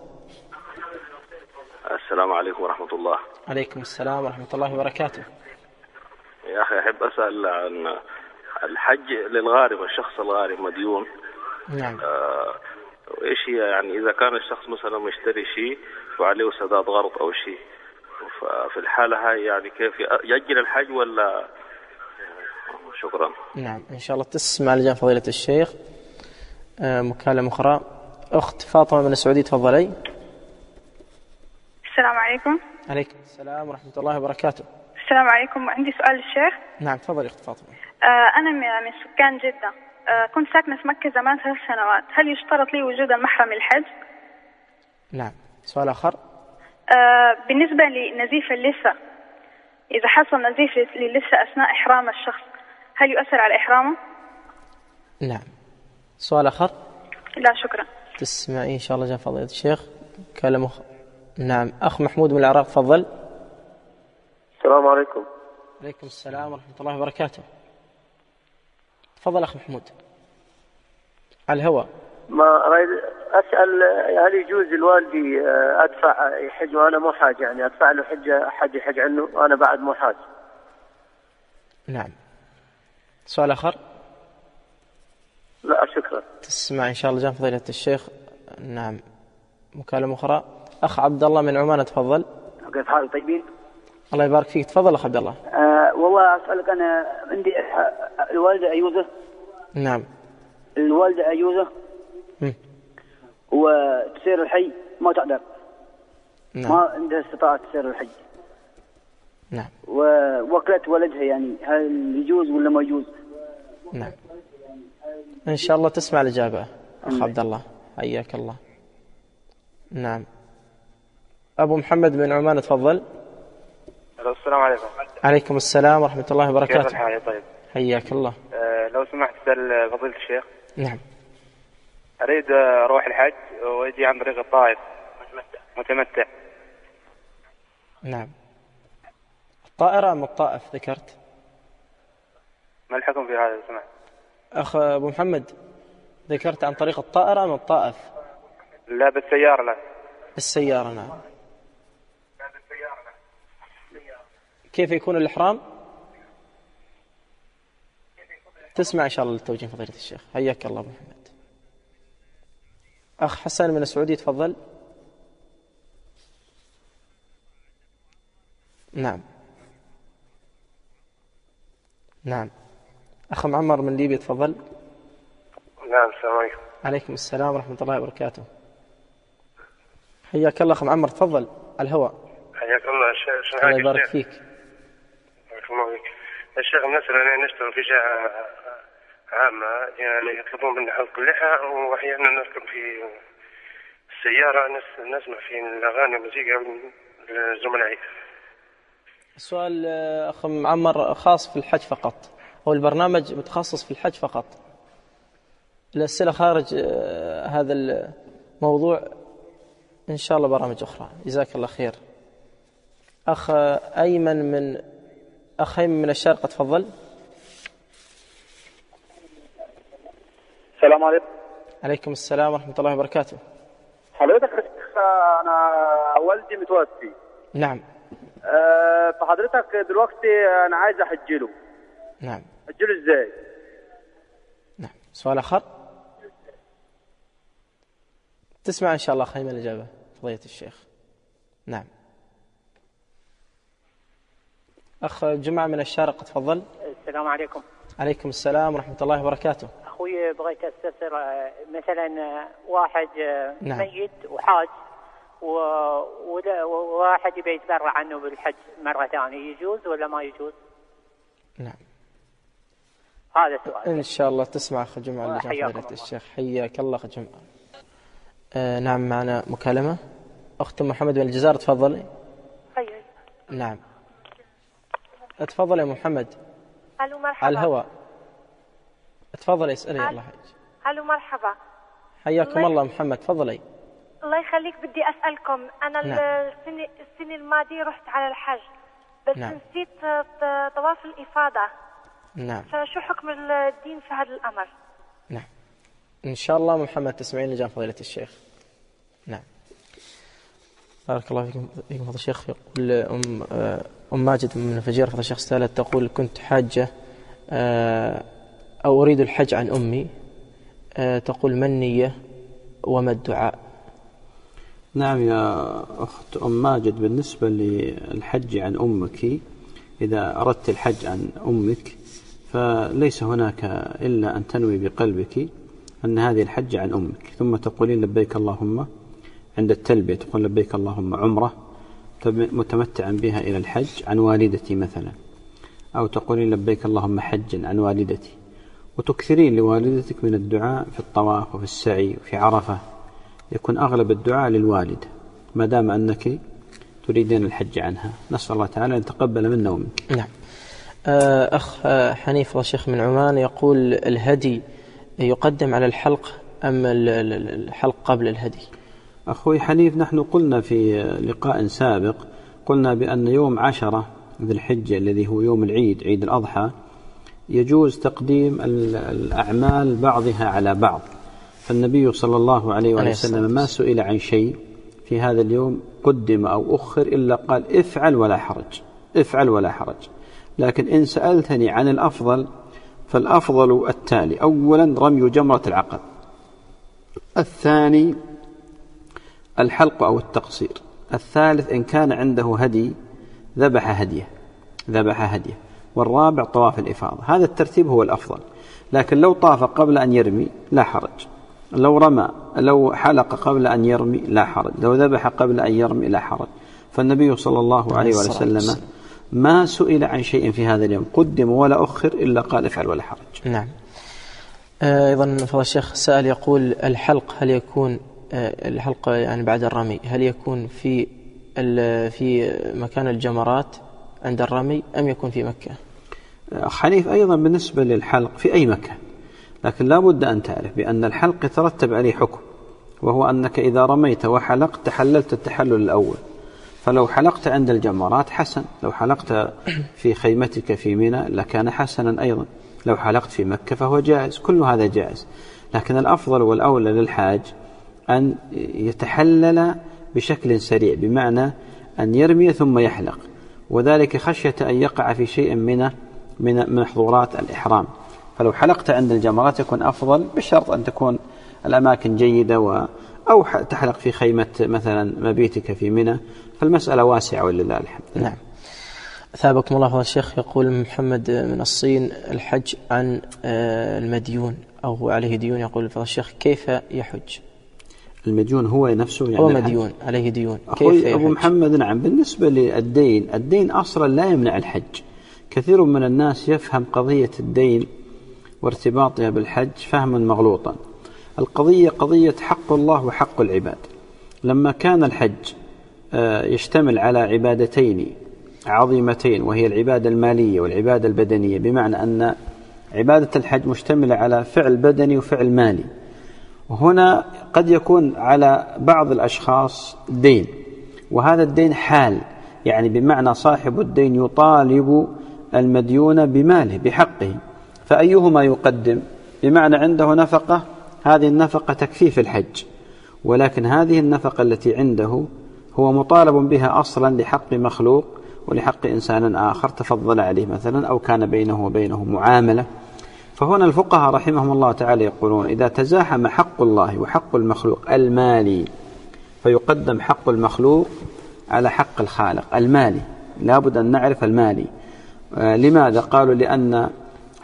السلام عليكم ورحمة الله. عليكم السلام ورحمة الله وبركاته. يا أخي أحب أسأل عن الحج للغارم، الشخص الغارم مديون. نعم. آه إيش هي يعني إذا كان الشخص مثلا مشتري شيء وعليه سداد غرض أو شيء، ففي الحالة هاي يعني كيف يأجل الحج ولا؟ شكرا. نعم إن شاء الله تسمع لجان فضيلة الشيخ. آه مكالمة أخرى. أخت فاطمة من السعودية تفضلي. السلام عليكم. عليكم السلام ورحمة الله وبركاته. السلام عليكم، عندي سؤال للشيخ. نعم تفضلي أخت فاطمة. آه أنا من سكان جدة، آه كنت ساكنة في مكة زمان ثلاث سنوات، هل يشترط لي وجود المحرم للحج؟ نعم. سؤال آخر. آه بالنسبة لنزيف اللثة، إذا حصل نزيف للثة أثناء إحرام الشخص هل يؤثر على إحرامه؟ نعم. سؤال آخر. لا شكرا. تسمعي إن شاء الله جاء فضيلة الشيخ. كلام أخ... نعم. أخ محمود من العراق تفضل. السلام عليكم. عليكم السلام ورحمة الله وبركاته. تفضل أخ محمود على الهواء. ما أريد أسأل هل يجوز لوالدي أدفع يحج وأنا مو حاج، يعني أدفع له حج حج يحج عنه وأنا بعد مو حاج؟ نعم. سؤال آخر. لا شكرا. تسمع إن شاء الله جان فضيلة الشيخ. نعم. مكالمة أخرى. أخ عبد الله من عمان تفضل. كيف حالك؟ طيبين؟ الله يبارك فيك. تفضل أخ عبد الله. آه والله أسألك، أنا عندي الوالدة عجوزة. نعم. الوالدة عجوزة وتسير الحي ما تقدر. نعم. ما عندها استطاعة تسير الحي. نعم. ووكلت ولدها، يعني هل يجوز ولا ما يجوز؟ نعم. إن شاء الله تسمع الإجابة أخ عبد الله، حياك الله. نعم. أبو محمد بن عمان تفضل. السلام عليكم. عليكم السلام ورحمة الله وبركاته. كيف الحال؟ طيب حياك الله. أه لو سمحت أسأل فضيلة الشيخ. نعم. أريد أروح الحج وأجي عن طريق الطائف متمتع. نعم. الطائرة أم الطائف ذكرت؟ ما الحكم في هذا؟ سمعت أخ أبو محمد، ذكرت عن طريق الطائرة أم الطائف؟ لا بالسيارة. لا السيارة. نعم. كيف يكون الإحرام؟ تسمع إن شاء الله للتوجيه فضيلة الشيخ. حياك الله أبو محمد. أخ حسن من السعودية تفضل. نعم. نعم. أخ معمر من ليبيا تفضل. نعم. السلام عليكم. عليكم السلام ورحمة الله وبركاته. حياك الله أخ معمر تفضل على الهواء. حياك الله. شيخ الله يبارك فيك. الله فيك. الشيخ مثلا أنا نشتغل في جهة عامة، يعني يطلبون منا حلق اللحى، وأحيانا نركب في السيارة نسمع في الأغاني والموسيقى لزملائي. السؤال أخ معمر خاص في الحج فقط، هو البرنامج متخصص في الحج فقط. الأسئلة خارج هذا الموضوع إن شاء الله برامج أخرى. جزاك الله خير. أخ أيمن من أخ أيمن من الشارقة تفضل. السلام عليكم. عليكم السلام ورحمة الله وبركاته. حضرتك أنا والدي متوفي. نعم. أه فحضرتك دلوقتي أنا عايز أحجله. نعم. أحجله إزاي؟ نعم. سؤال آخر. تسمع إن شاء الله خيمة الإجابة فضيلة الشيخ. نعم. أخ جمعة من الشارقة تفضل. السلام عليكم. عليكم السلام ورحمة الله وبركاته. أخوي بغيت أستفسر مثلا واحد نعم. ميت وحاج وواحد يبي يتبرع عنه بالحج مرة ثانية، يجوز ولا ما يجوز؟ نعم. هذا سؤال. إن شاء الله تسمع أخ جمعة اللي جاء فضيلة الشيخ. حياك الله أخ جمعة. آه نعم معنا مكالمة. أخت محمد من الجزائر تفضلي. أيوة. نعم تفضل يا محمد. ألو مرحبا. على الهواء. تفضلي اسألي. الله يحييك. ألو مرحبا. حياكم الله, الله محمد تفضلي. الله يخليك. بدي أسألكم أنا نعم. السنة السنة الماضية رحت على الحج بس نعم. نسيت طواف الإفاضة. نعم. فشو حكم الدين في هذا الأمر؟ نعم إن شاء الله محمد تسمعين لجان فضيلة الشيخ. نعم بارك الله فيكم فيكم فضيلة الشيخ. يقول أم أم ماجد من فجير فضيلة الشيخ سألت تقول كنت حاجة أو أريد الحج عن أمي, تقول ما النية وما الدعاء؟ نعم يا أخت أم ماجد, بالنسبة للحج عن أمك إذا أردت الحج عن أمك فليس هناك إلا أن تنوي بقلبك أن هذه الحج عن أمك, ثم تقولين لبيك اللهم عند التلبية, تقول لبيك اللهم عمرة متمتعا بها إلى الحج عن والدتي مثلا, أو تقولين لبيك اللهم حجا عن والدتي, وتكثرين لوالدتك من الدعاء في الطواف وفي السعي وفي عرفة, يكون أغلب الدعاء للوالدة ما دام أنك تريدين الحج عنها. نسأل الله تعالى أن يتقبل منا ومنك. نعم. أخ حنيف الشيخ من عمان يقول الهدي يقدم على الحلق أم الحلق قبل الهدي؟ أخوي حنيف, نحن قلنا في لقاء سابق قلنا بأن يوم عشرة ذي الحجة الذي هو يوم العيد عيد الأضحى يجوز تقديم الأعمال بعضها على بعض, فالنبي صلى الله عليه وسلم ما سئل عن شيء في هذا اليوم قدم أو أخر إلا قال افعل ولا حرج, افعل ولا حرج. لكن إن سألتني عن الأفضل فالأفضل التالي: أولا رمي جمرة العقبة, الثاني الحلق أو التقصير, الثالث إن كان عنده هدي ذبح هديه ذبح هديه والرابع طواف الإفاضة. هذا الترتيب هو الأفضل, لكن لو طاف قبل أن يرمي لا حرج, لو رمى لو حلق قبل أن يرمي لا حرج, لو ذبح قبل أن يرمي لا حرج. فالنبي صلى الله عليه وسلم ما سئل عن شيء في هذا اليوم قدم ولا أخر إلا قال افعل ولا حرج. نعم. أيضا فضل الشيخ سأل يقول الحلق هل يكون الحلق يعني بعد الرمي هل يكون في في مكان الجمرات عند الرمي أم يكون في مكة؟ حنيف أيضا بالنسبة للحلق في أي مكان, لكن لا بد أن تعرف بأن الحلق يترتب عليه حكم, وهو أنك إذا رميت وحلقت تحللت التحلل الأول, فلو حلقت عند الجمرات حسن, لو حلقت في خيمتك في منى لكان حسنا أيضا, لو حلقت في مكة فهو جائز, كل هذا جائز. لكن الأفضل والأولى للحاج أن يتحلل بشكل سريع, بمعنى أن يرمي ثم يحلق, وذلك خشية أن يقع في شيء من من محظورات الإحرام. فلو حلقت عند الجمرات يكون أفضل, بشرط أن تكون الأماكن جيدة, و أو تحلق في خيمة مثلا مبيتك في منى, فالمسألة واسعة ولله الحمد. نعم. ثابكم الله فضيلة الشيخ. يقول محمد من الصين الحج عن المديون أو هو عليه ديون, يقول فضيلة الشيخ كيف يحج؟ المديون هو نفسه يعني هو مديون عليه ديون كيف يحج؟ أبو محمد نعم, بالنسبة للدين الدين أصلا لا يمنع الحج. كثير من الناس يفهم قضية الدين وارتباطها بالحج فهما مغلوطا. القضية قضية حق الله وحق العباد. لما كان الحج يشتمل على عبادتين عظيمتين وهي العبادة المالية والعبادة البدنية, بمعنى أن عبادة الحج مشتملة على فعل بدني وفعل مالي, وهنا قد يكون على بعض الأشخاص دين, وهذا الدين حال, يعني بمعنى صاحب الدين يطالب المديون بماله بحقه, فأيهما يقدم؟ بمعنى عنده نفقة, هذه النفقة تكفي في الحج, ولكن هذه النفقة التي عنده هو مطالب بها أصلا لحق مخلوق ولحق إنسان آخر تفضل عليه مثلا, أو كان بينه وبينه معاملة. فهنا الفقهاء رحمهم الله تعالى يقولون إذا تزاحم حق الله وحق المخلوق المالي فيقدم حق المخلوق على حق الخالق المالي, لابد أن نعرف المالي. آه لماذا؟ قالوا لأن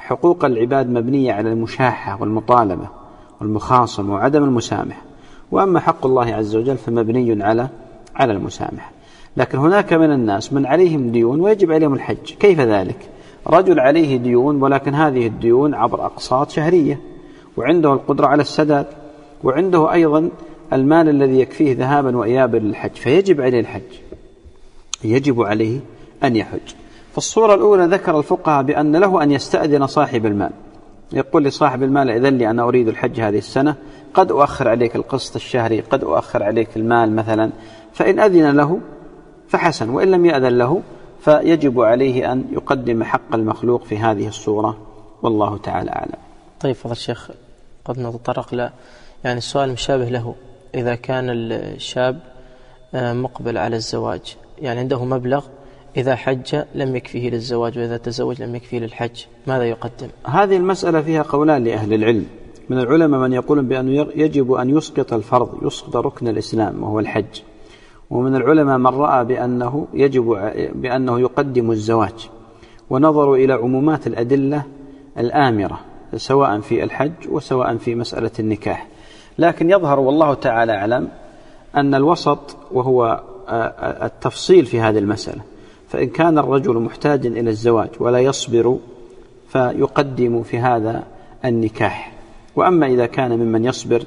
حقوق العباد مبنية على المشاحة والمطالبة والمخاصمة وعدم المسامح، وأما حق الله عز وجل فمبني على على المسامح. لكن هناك من الناس من عليهم ديون ويجب عليهم الحج. كيف ذلك؟ رجل عليه ديون ولكن هذه الديون عبر أقساط شهرية، وعنده القدرة على السداد، وعنده أيضا المال الذي يكفيه ذهابا وإيابا للحج، فيجب عليه الحج، يجب عليه أن يحج. فالصورة الأولى ذكر الفقهاء بأن له أن يستأذن صاحب المال، يقول لصاحب المال إذن لي أنا أريد الحج هذه السنة، قد أؤخر عليك القسط الشهري، قد أؤخر عليك المال مثلا، فإن أذن له فحسن، وإن لم يأذن له فيجب عليه أن يقدم حق المخلوق في هذه الصورة، والله تعالى أعلم. طيب فضل الشيخ، قد نتطرق ل يعني السؤال مشابه له، إذا كان الشاب مقبل على الزواج، يعني عنده مبلغ إذا حج لم يكفيه للزواج، وإذا تزوج لم يكفيه للحج، ماذا يقدم؟ هذه المسألة فيها قولان لأهل العلم. من العلماء من يقول بأنه يجب أن يسقط الفرض، يسقط ركن الإسلام وهو الحج، ومن العلماء من رأى بأنه يجب بأنه يقدم الزواج، ونظروا إلى عمومات الأدلة الآمرة سواء في الحج وسواء في مسألة النكاح. لكن يظهر والله تعالى أعلم أن الوسط وهو التفصيل في هذه المسألة، فإن كان الرجل محتاجا إلى الزواج ولا يصبر فيقدم في هذا النكاح، وأما إذا كان ممن يصبر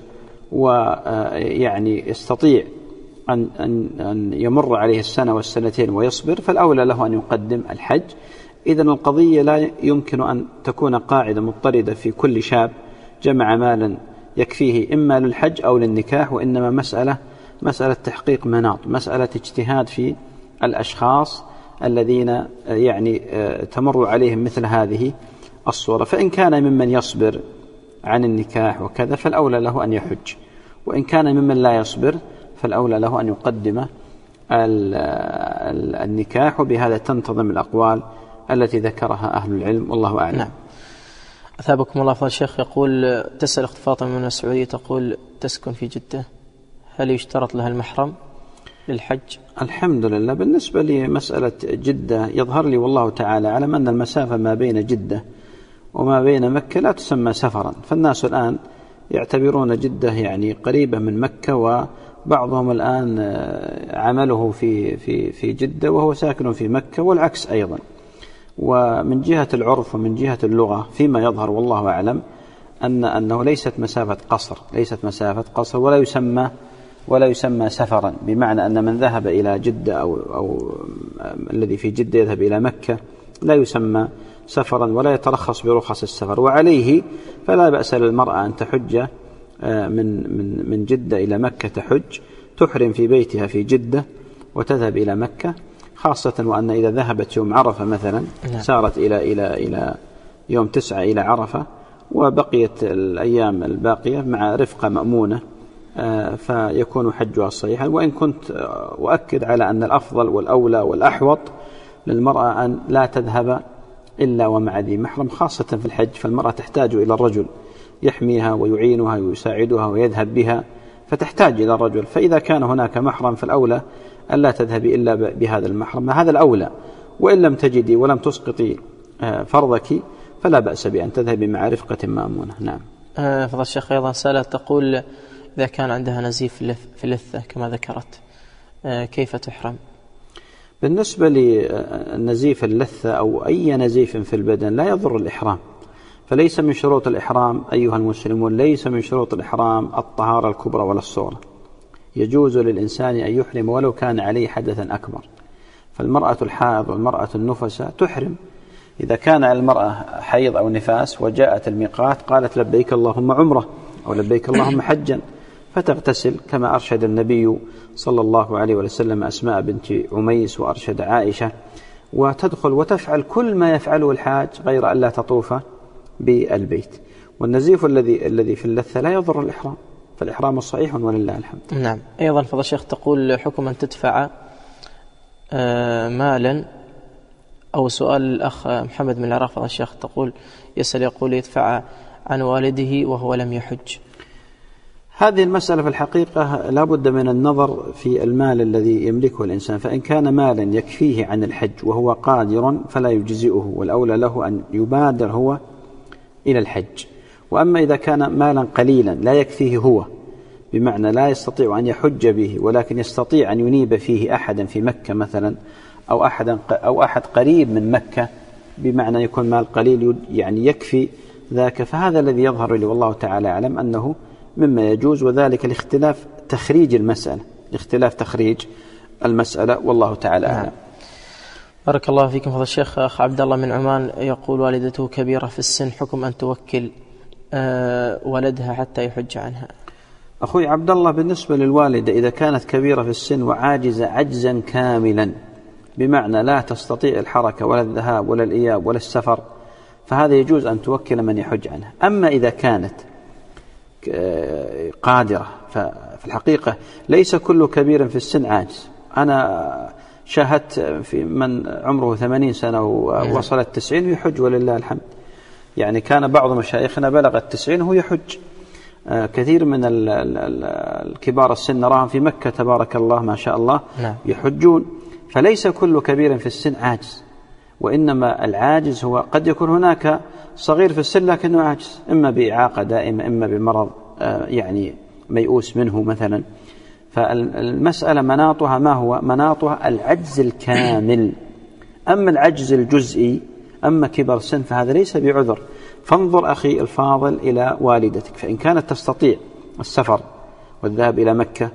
ويعني يستطيع أن, أن, أن يمر عليه السنة والسنتين ويصبر فالأولى له أن يقدم الحج. إذن القضية لا يمكن أن تكون قاعدة مضطردة في كل شاب جمع مالا يكفيه إما للحج أو للنكاح، وإنما مسألة مسألة تحقيق مناط، مسألة اجتهاد في الأشخاص الذين يعني تمر عليهم مثل هذه الصورة. فإن كان ممن يصبر عن النكاح وكذا فالأولى له أن يحج، وإن كان ممن لا يصبر فالأولى له أن يقدم النكاح، وبهذا تنتظم الأقوال التي ذكرها أهل العلم، والله أعلم. نعم. أثابكم الله. فضل الشيخ يقول تسأل أخت فاطمة من السعودية، تقول تسكن في جدة، هل يشترط لها المحرم للحج؟ الحمد لله. بالنسبة لمسألة جدة يظهر لي والله تعالى أعلم أن المسافة ما بين جدة وما بين مكة لا تسمى سفرا، فالناس الآن يعتبرون جدة يعني قريبة من مكة، وبعضهم الآن عمله في في في جدة وهو ساكن في مكة، والعكس أيضا. ومن جهة العرف ومن جهة اللغة فيما يظهر والله أعلم أن أنه ليست مسافة قصر، ليست مسافة قصر ولا يسمى ولا يسمى سفرا، بمعنى أن من ذهب إلى جدة أو أو الذي في جدة يذهب إلى مكة لا يسمى سفرا ولا يترخص برخص السفر. وعليه فلا بأس للمرأة أن تحج من من من جدة إلى مكة، تحج تحرم في بيتها في جدة وتذهب إلى مكة، خاصة وأن إذا ذهبت يوم عرفة مثلا سارت إلى إلى إلى يوم تسعة إلى عرفة، وبقيت الأيام الباقية مع رفقة مأمونة فيكون حجها صحيحا. وإن كنت أؤكد على أن الأفضل والأولى والأحوط للمرأة أن لا تذهب إلا ومع ذي محرم، خاصة في الحج، فالمرأة تحتاج إلى الرجل يحميها ويعينها ويساعدها ويذهب بها، فتحتاج إلى الرجل. فإذا كان هناك محرم فالأولى أن لا تذهبي إلا بهذا المحرم، هذا الأولى. وإن لم تجدي ولم تسقطي فرضك فلا بأس بأن تذهبي مع رفقة مأمونة. نعم. فضل الشيخ أيضا سألة تقول إذا كان عندها نزيف في اللثة كما ذكرت كيف تحرم؟ بالنسبة لنزيف اللثة أو أي نزيف في البدن لا يضر الإحرام، فليس من شروط الإحرام أيها المسلمون، ليس من شروط الإحرام الطهارة الكبرى ولا الصغرى. يجوز للإنسان أن يحرم ولو كان عليه حدثا أكبر، فالمرأة الحائض والمرأة النفساء تحرم. إذا كان المرأة حيض أو نفاس وجاءت الميقات قالت لبيك اللهم عمرة أو لبيك اللهم حجا، فتغتسل كما أرشد النبي صلى الله عليه وسلم أسماء بنت عميس وأرشد عائشة، وتدخل وتفعل كل ما يفعله الحاج غير أن لا تطوف بالبيت. والنزيف الذي الذي في اللثة لا يضر الإحرام، فالإحرام صحيح ولله الحمد. نعم. أيضا فضل الشيخ تقول حكم أن تدفع مالا، أو سؤال الأخ محمد من العراق فضل الشيخ تقول يسأل يقول يدفع عن والده وهو لم يحج. هذه المسألة في الحقيقة لا بد من النظر في المال الذي يملكه الإنسان، فإن كان مالا يكفيه عن الحج وهو قادر فلا يجزئه، والأولى له أن يبادر هو إلى الحج. وأما إذا كان مالا قليلا لا يكفيه هو، بمعنى لا يستطيع أن يحج به ولكن يستطيع أن ينيب فيه أحدا في مكة مثلا، أو أحد أو أحد قريب من مكة، بمعنى يكون مال قليل يعني يكفي ذاك، فهذا الذي يظهر لي والله تعالى أعلم أنه مما يجوز، وذلك لاختلاف تخريج المسألة، لاختلاف تخريج المسألة والله تعالى أعلم. نعم. بارك الله فيكم فضل الشيخ. أخ عبد الله من عمان يقول والدته كبيرة في السن، حكم أن توكل أه ولدها حتى يحج عنها؟ أخوي عبد الله، بالنسبة للوالدة إذا كانت كبيرة في السن وعاجزة عجزا كاملا، بمعنى لا تستطيع الحركة ولا الذهاب ولا الإياب ولا السفر، فهذا يجوز أن توكل من يحج عنها. أما إذا كانت قادرة، ففي الحقيقة ليس كل كبير في السن عاجز. أنا شاهدت في من عمره ثمانين سنة ووصل التسعين ويحج ولله الحمد. يعني كان بعض مشايخنا بلغ التسعين وهو يحج. كثير من الكبار السن نراهم في مكة تبارك الله ما شاء الله يحجون. فليس كل كبير في السن عاجز، وإنما العاجز هو قد يكون هناك صغير في السن لكنه عاجز، إما بإعاقة دائمة إما بمرض يعني ميؤوس منه مثلا. فالمسألة مناطها ما هو؟ مناطها العجز الكامل. أما العجز الجزئي، أما كبر السن، فهذا ليس بعذر. فانظر أخي الفاضل إلى والدتك، فإن كانت تستطيع السفر والذهاب إلى مكة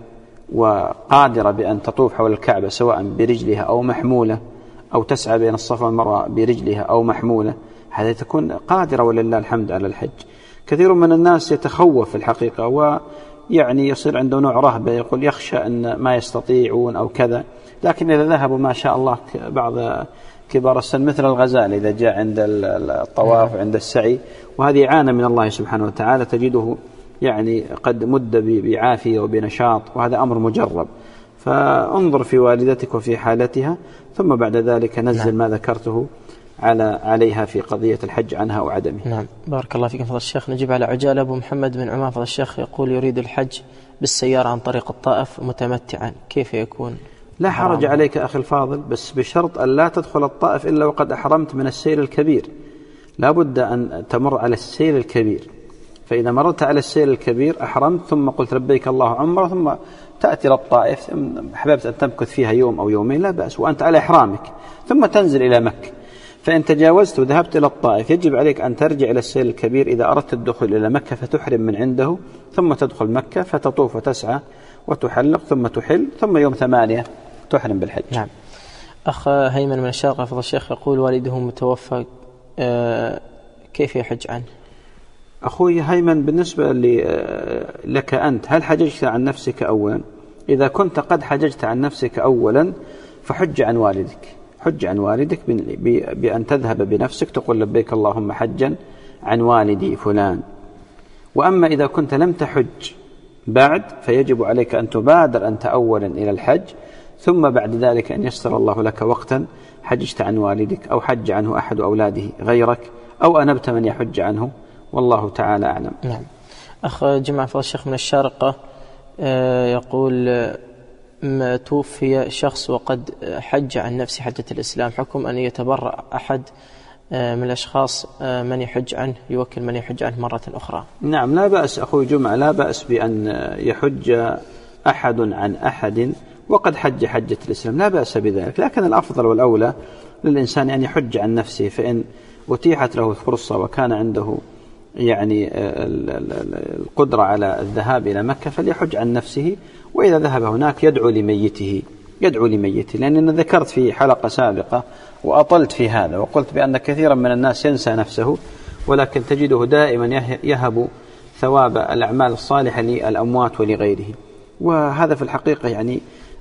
وقادرة بأن تطوف حول الكعبة سواء برجلها أو محمولة، أو تسعى بين الصفا والمروة برجلها أو محمولة، هذا تكون قادرة ولله الحمد على الحج. كثير من الناس يتخوف في الحقيقة، ويعني يصير عنده نوع رهبة، يقول يخشى أن ما يستطيعون أو كذا. لكن إذا ذهبوا ما شاء الله بعض كبار السن مثل الغزال إذا جاء عند الطواف عند السعي، وهذه إعانة من الله سبحانه وتعالى، تجده يعني قد مد بعافية وبنشاط، وهذا أمر مجرب. فانظر في والدتك وفي حالتها، ثم بعد ذلك نزل نعم. ما ذكرته على عليها في قضية الحج عنها وعدمه. نعم. بارك الله فيكم فضل الشيخ. نجيب على عجالة. أبو محمد بن عمان فضل الشيخ يقول يريد الحج بالسيارة عن طريق الطائف متمتعا، كيف يكون؟ لا حرج عليك أخي الفاضل، بس بشرط أن لا تدخل الطائف إلا وقد أحرمت من السير الكبير. لا بد أن تمر على السير الكبير، فإذا مررت على السير الكبير أحرمت ثم قلت لبيك الله عمره، ثم تأتي للطائف حببت أن تمكث فيها يوم أو يومين لا بأس وأنت على إحرامك، ثم تنزل إلى مكة. فإن تجاوزت وذهبت إلى الطائف يجب عليك أن ترجع إلى السير الكبير إذا أردت الدخول إلى مكة، فتحرم من عنده ثم تدخل مكة فتطوف وتسعى وتحلق ثم تحل، ثم يوم ثمانية تحرم بالحج. نعم. أخ هيمن من الشارقة فضل الشيخ يقول والده متوفى، آه كيف يحج عنه؟ أخوي هيمن، بالنسبة لك أنت، هل حججت عن نفسك أولا؟ إذا كنت قد حججت عن نفسك أولا فحج عن والدك، حج عن والدك بأن تذهب بنفسك تقول لبيك اللهم حجا عن والدي فلان. وأما إذا كنت لم تحج بعد فيجب عليك أن تبادر أنت أولا إلى الحج، ثم بعد ذلك أن يسر الله لك وقتا حججت عن والدك أو حج عنه أحد أولاده غيرك، أو أنبت من يحج عنه، والله تعالى أعلم. نعم. أخ جمع فضل الشيخ من الشارقة يقول ما توفي شخص وقد حج عن نفسه حجة الإسلام، حكم أن يتبرع أحد من الأشخاص من يحج عنه، يوكل من يحج عنه مرة أخرى؟ نعم لا بأس أخوي جمعة، لا بأس بأن يحج أحد عن أحد وقد حج حجة الإسلام، لا بأس بذلك. لكن الأفضل والأولى للإنسان أن يحج عن نفسه، فإن أتيحت له الفرصة وكان عنده يعني القدرة على الذهاب إلى مكة فليحج عن نفسه، وإذا ذهب هناك يدعو لميته، يدعو لميته. لأننا ذكرت في حلقة سابقة وأطلت في هذا وقلت بأن كثيرا من الناس ينسى نفسه، ولكن تجده دائما يهب ثواب الأعمال الصالحة للأموات ولغيره. وهذا في الحقيقة يعني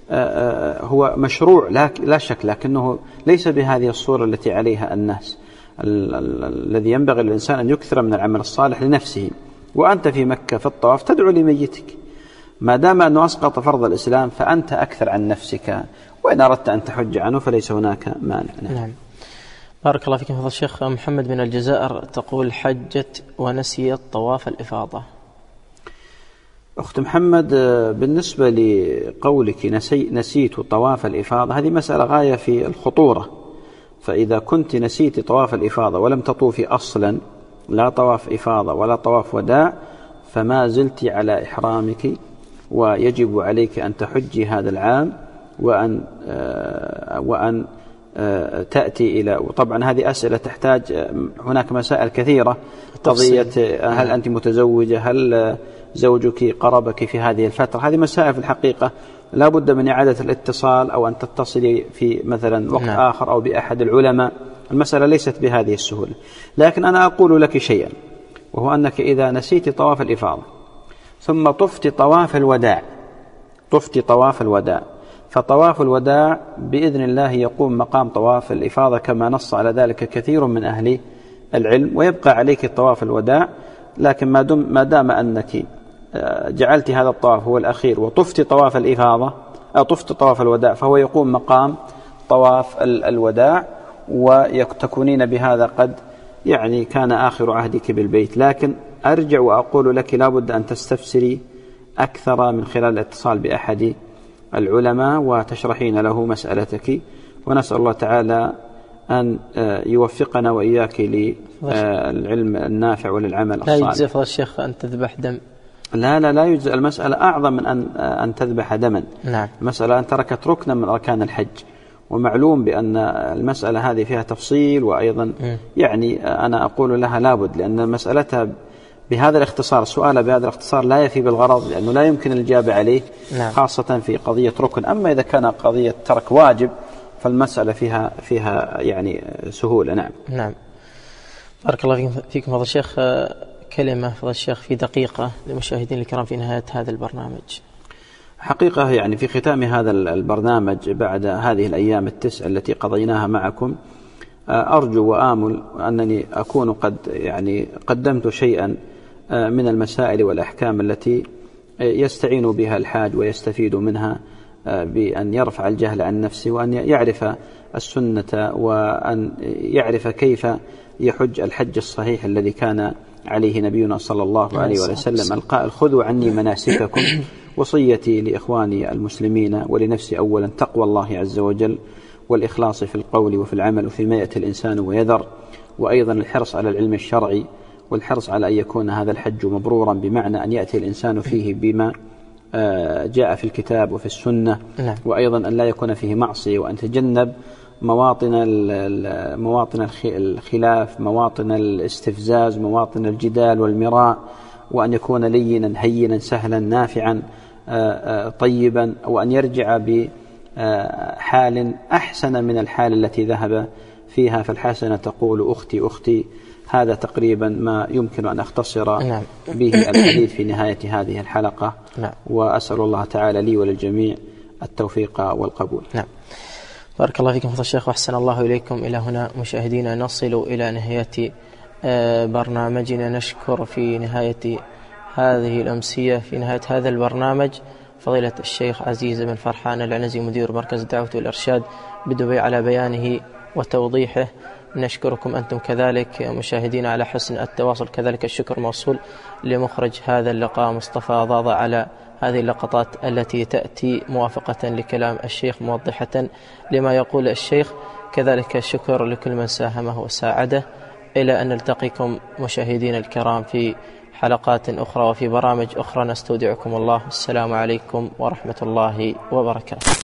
هو مشروع لا شك، لكنه ليس بهذه الصورة التي عليها الناس. الذي ينبغي للإنسان أن يكثر من العمل الصالح لنفسه، وأنت في مكة في الطواف تدعو لميتك، ما دام أنه أسقط فرض الإسلام فأنت أكثر عن نفسك، وإن أردت أن تحج عنه فليس هناك مانع. نعم. بارك الله فيكم فضل الشيخ. محمد من الجزائر تقول حجت ونسيت طواف الإفاضة. أخت محمد، بالنسبة لقولك نسي نسيت طواف الإفاضة، هذه مسألة غاية في الخطورة. فإذا كنت نسيت طواف الإفاضة ولم تطوفي أصلا لا طواف إفاضة ولا طواف وداع فما زلت على إحرامك، ويجب عليك أن تحجي هذا العام وأن وأن تأتي إلى. وطبعا هذه أسئلة تحتاج، هناك مسائل كثيرة، قضية هل أنت متزوجة، هل زوجك قربك في هذه الفترة، هذه مسائل في الحقيقة لا بد من إعادة الاتصال أو أن تتصلي في مثلا وقت نعم. آخر أو بأحد العلماء. المسألة ليست بهذه السهولة. لكن أنا أقول لك شيئا، وهو أنك إذا نسيت طواف الإفاضة ثم طفت طواف الوداع طفت طواف الوداع فطواف الوداع بإذن الله يقوم مقام طواف الإفاضة كما نص على ذلك كثير من أهل العلم، ويبقى عليك طواف الوداع. لكن ما دام ما دام أنك جعلت هذا الطواف هو الأخير وطفت طواف الإفاضة أو طفت طواف الوداع فهو يقوم مقام طواف الوداع، وتكونين بهذا قد يعني كان آخر عهدك بالبيت. لكن أرجع وأقول لك لا بد أن تستفسري أكثر من خلال الاتصال بأحد العلماء وتشرحين له مسألتك، ونسأل الله تعالى أن يوفقنا وإياك للعلم النافع وللعمل الصالح. لا يجزي فضل الشيخ أن تذبح دم؟ لا لا لا يجزي. المسألة أعظم من أن أن تذبح دما. نعم. المسألة أن تركت ركنا من أركان الحج، ومعلوم بأن المسألة هذه فيها تفصيل، وأيضا م. يعني أنا أقول لها لابد، لأن مسألتها بهذا الاختصار، سؤال بهذا الاختصار لا يفي بالغرض، لأنه لا يمكن الإجابة عليه. نعم. خاصة في قضية ركن. أما إذا كان قضية ترك واجب فالمسألة فيها فيها يعني سهولة. نعم. نعم. بارك الله فيكم فضل الشيخ. كلمة فضل الشيخ في دقيقة للمشاهدين الكرام في نهاية هذا البرنامج. حقيقة يعني في ختام هذا البرنامج بعد هذه الأيام التسع التي قضيناها معكم، أرجو وآمل أنني أكون قد يعني قدمت شيئا من المسائل والأحكام التي يستعين بها الحاج ويستفيد منها بأن يرفع الجهل عن نفسه، وأن يعرف السنة، وأن يعرف كيف يحج الحج الصحيح الذي كان عليه نبينا صلى الله عليه وسلم القائل: خذوا عني مناسككم. وصيتي لإخواني المسلمين ولنفسي أولا تقوى الله عز وجل، والإخلاص في القول وفي العمل وفيما يأتي الإنسان ويذر، وأيضا الحرص على العلم الشرعي، والحرص على أن يكون هذا الحج مبرورا، بمعنى أن يأتي الإنسان فيه بما جاء في الكتاب وفي السنة. نعم. وأيضا أن لا يكون فيه معصية، وأن تجنب مواطن مواطن الخلاف، مواطن الاستفزاز، مواطن الجدال والمراء، وأن يكون لينا هينا سهلا نافعا طيبا، وأن يرجع بحال أحسن من الحال التي ذهب فيها. فالحسنة تقول أختي أختي. هذا تقريبا ما يمكن أن أختصر نعم. به الحديث في نهاية هذه الحلقة. نعم. وأسأل الله تعالى لي وللجميع التوفيق والقبول. نعم. بارك الله فيكم فضل الشيخ، وأحسن الله إليكم. إلى هنا مشاهدينا نصل إلى نهاية برنامجنا. نشكر في نهاية هذه الأمسية في نهاية هذا البرنامج فضيلة الشيخ عزيز بن فرحان العنزي مدير مركز الدعوة والإرشاد بدبي على بيانه وتوضيحه. نشكركم أنتم كذلك مشاهدين على حسن التواصل. كذلك الشكر موصول لمخرج هذا اللقاء مصطفى ضاضة على هذه اللقطات التي تأتي موافقة لكلام الشيخ موضحة لما يقول الشيخ. كذلك الشكر لكل من ساهمه وساعده. إلى أن نلتقيكم مشاهدين الكرام في حلقات أخرى وفي برامج أخرى، نستودعكم الله. السلام عليكم ورحمة الله وبركاته.